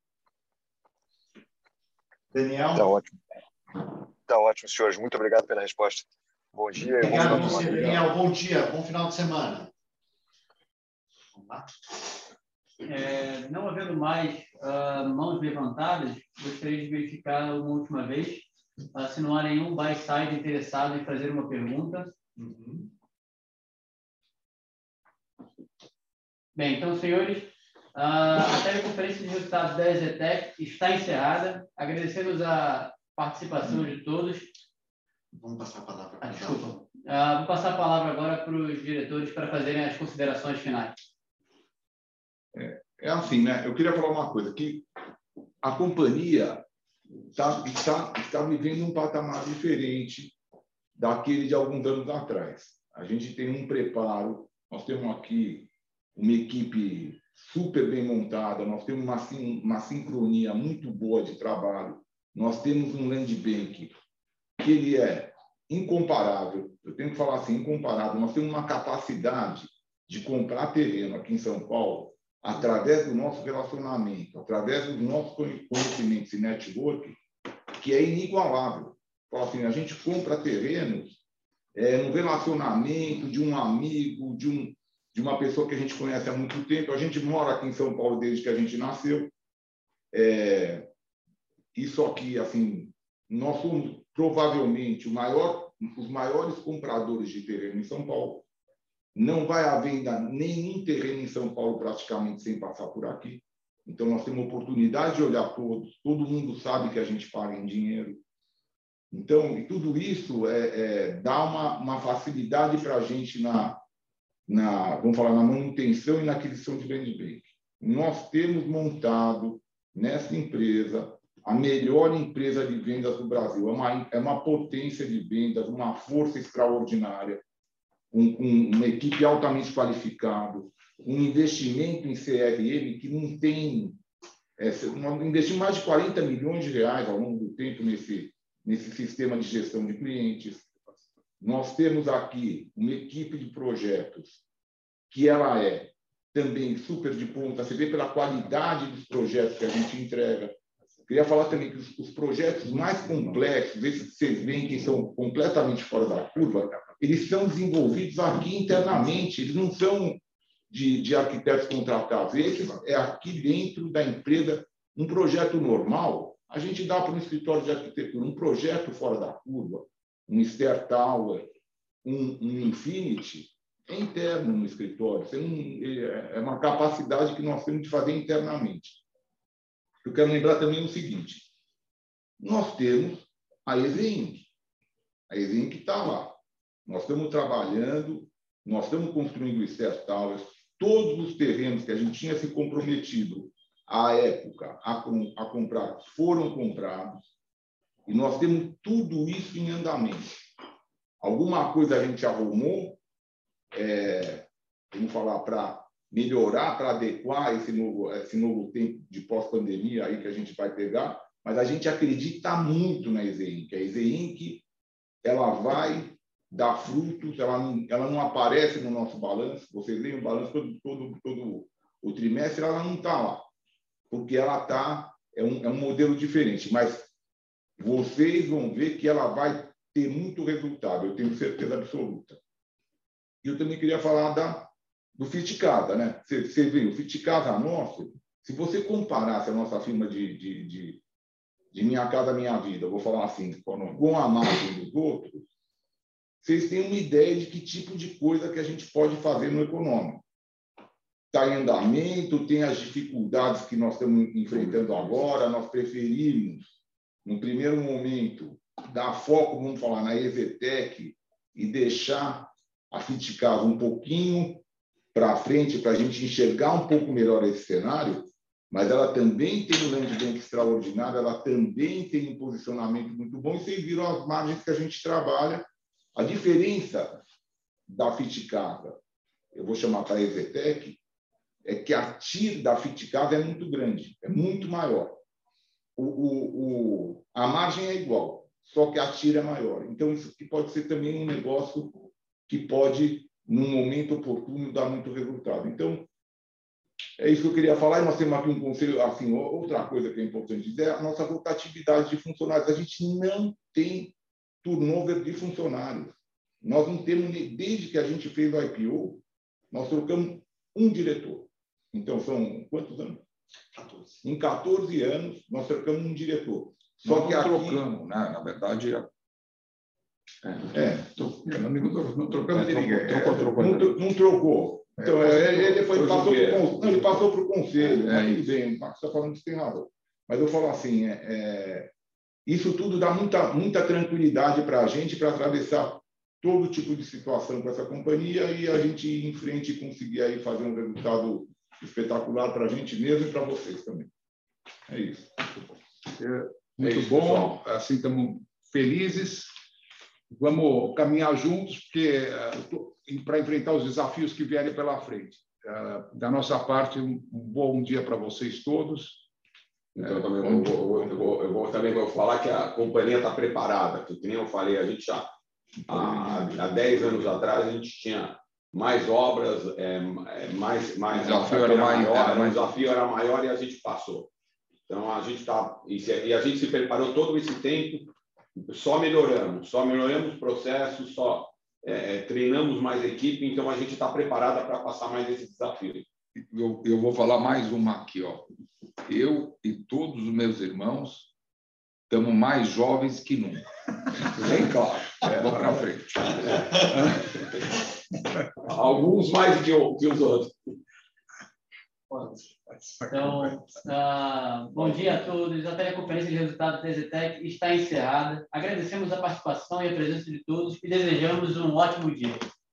Daniel? Está ótimo. Está ótimo, senhores. Muito obrigado pela resposta. Bom dia. Obrigado a você, Daniel. Bom dia. Bom final de semana. Vamos lá. Não havendo mais mãos levantadas, gostaria de verificar uma última vez se não há nenhum buy-side interessado em fazer uma pergunta. Bem, então, senhores, a teleconferência de resultados da EZTEC está encerrada. Agradecemos a participação de todos. Vamos passar a palavra para desculpa. Vou passar a palavra agora para os diretores para fazerem as considerações finais. É assim, né? Eu queria falar uma coisa, que a companhia está vivendo um patamar diferente daquele de alguns anos atrás. A gente tem um preparo, nós temos aqui uma equipe super bem montada, nós temos uma sincronia muito boa de trabalho, nós temos um land bank que ele é incomparável, eu tenho que falar assim, incomparável, nós temos uma capacidade de comprar terreno aqui em São Paulo através do nosso relacionamento, através dos nossos conhecimentos e network, que é inigualável. Fala assim, a gente compra terrenos no relacionamento de um amigo, de uma pessoa que a gente conhece há muito tempo. A gente mora aqui em São Paulo desde que a gente nasceu. Isso aqui, assim, nós somos provavelmente os maiores compradores de terreno em São Paulo. Não vai haver ainda nenhum terreno em São Paulo praticamente sem passar por aqui. Então, nós temos a oportunidade de olhar todos. Todo mundo sabe que a gente paga em dinheiro. Então, e tudo isso dá uma facilidade para a gente vamos falar, na manutenção e na aquisição de land bank. Nós temos montado nessa empresa a melhor empresa de vendas do Brasil. É uma potência de vendas, uma força extraordinária, uma equipe altamente qualificada, um investimento em CRM que não tem... investimos mais de 40 milhões de reais ao longo do tempo nesse sistema de gestão de clientes. Nós temos aqui uma equipe de projetos que ela é também super de ponta. Você vê pela qualidade dos projetos que a gente entrega. Queria falar também que os projetos mais complexos, esses que vocês veem que são completamente fora da curva, eles são desenvolvidos aqui internamente, eles não são de arquitetos contratados. Esse é aqui dentro da empresa. Um projeto normal, a gente dá para um escritório de arquitetura. Um projeto fora da curva, um Stair Tower, um Infinity, é interno no escritório. É uma capacidade que nós temos de fazer internamente. Eu quero lembrar também o seguinte: nós temos a EZINC. A EZINC está lá. Nós estamos trabalhando, nós estamos construindo o Stair Towers. Todos os terrenos que a gente tinha se comprometido à época a comprar foram comprados. E nós temos tudo isso em andamento. Alguma coisa a gente arrumou, vamos falar, para melhorar, para adequar esse novo tempo de pós-pandemia aí que a gente vai pegar, mas a gente acredita muito na EZINC. A EZINC, ela vai dar frutos, ela não aparece no nosso balanço. Vocês veem o balanço todo o trimestre, ela não está lá, porque ela é um modelo diferente, mas vocês vão ver que ela vai ter muito resultado, eu tenho certeza absoluta. E eu também queria falar do Fit Casa, né? Você vê, o Fit Casa nosso, se você comparasse a nossa firma de Minha Casa Minha Vida, eu vou falar assim, com a margem dos outros, vocês têm uma ideia de que tipo de coisa que a gente pode fazer no econômico. Está em andamento, tem as dificuldades que nós estamos enfrentando agora, nós preferimos, no primeiro momento, dar foco, vamos falar, na EZTEC e deixar a Fit Casa um pouquinho para frente, para a gente enxergar um pouco melhor esse cenário, mas ela também tem um land bank extraordinário, ela também tem um posicionamento muito bom, e vocês viram as margens que a gente trabalha. A diferença da Fit Casa, eu vou chamar para a EZTEC, é que a TIR da Fit Casa é muito grande, é muito maior. A margem é igual, só que a TIR é maior. Então, isso aqui pode ser também um negócio que pode, num momento oportuno, dar muito resultado. Então, é isso que eu queria falar. E nós temos aqui um conselho, assim, outra coisa que é importante dizer, a nossa rotatividade de funcionários. A gente não tem turnover de funcionários. Nós não temos, desde que a gente fez o IPO, nós trocamos um diretor. Então, são quantos anos? 14. Em 14 anos, nós trocamos um diretor. Só que aqui... trocamos, né? Na verdade, não trocamos de ninguém. Não trocou. Então, ele passou para o conselho. Tudo bem, o Marcos está falando que tem razão. Mas eu falo assim, isso tudo dá muita tranquilidade para a gente, para atravessar todo tipo de situação com essa companhia e a gente ir em frente e conseguir aí fazer um resultado espetacular para a gente mesmo e para vocês também. É isso. Muito bom. Pessoal. Assim, estamos felizes. Vamos caminhar juntos, porque para enfrentar os desafios que vierem pela frente. Da nossa parte, um bom dia para vocês todos. Então, eu vou também falar que a companhia está preparada, que nem eu falei, a gente já, há 10 anos atrás, a gente tinha mais obras, o desafio era maior e a gente passou. Então, a gente a gente se preparou todo esse tempo, só melhoramos processos, só treinamos mais equipe, então a gente está preparada para passar mais esse desafio. Eu vou falar mais uma aqui, ó. Eu e todos os meus irmãos estamos mais jovens que nunca. Bem claro. Vamos para frente. Alguns mais que os outros. Então, bom dia a todos. A teleconferência de resultados da EZTEC está encerrada. Agradecemos a participação e a presença de todos e desejamos um ótimo dia.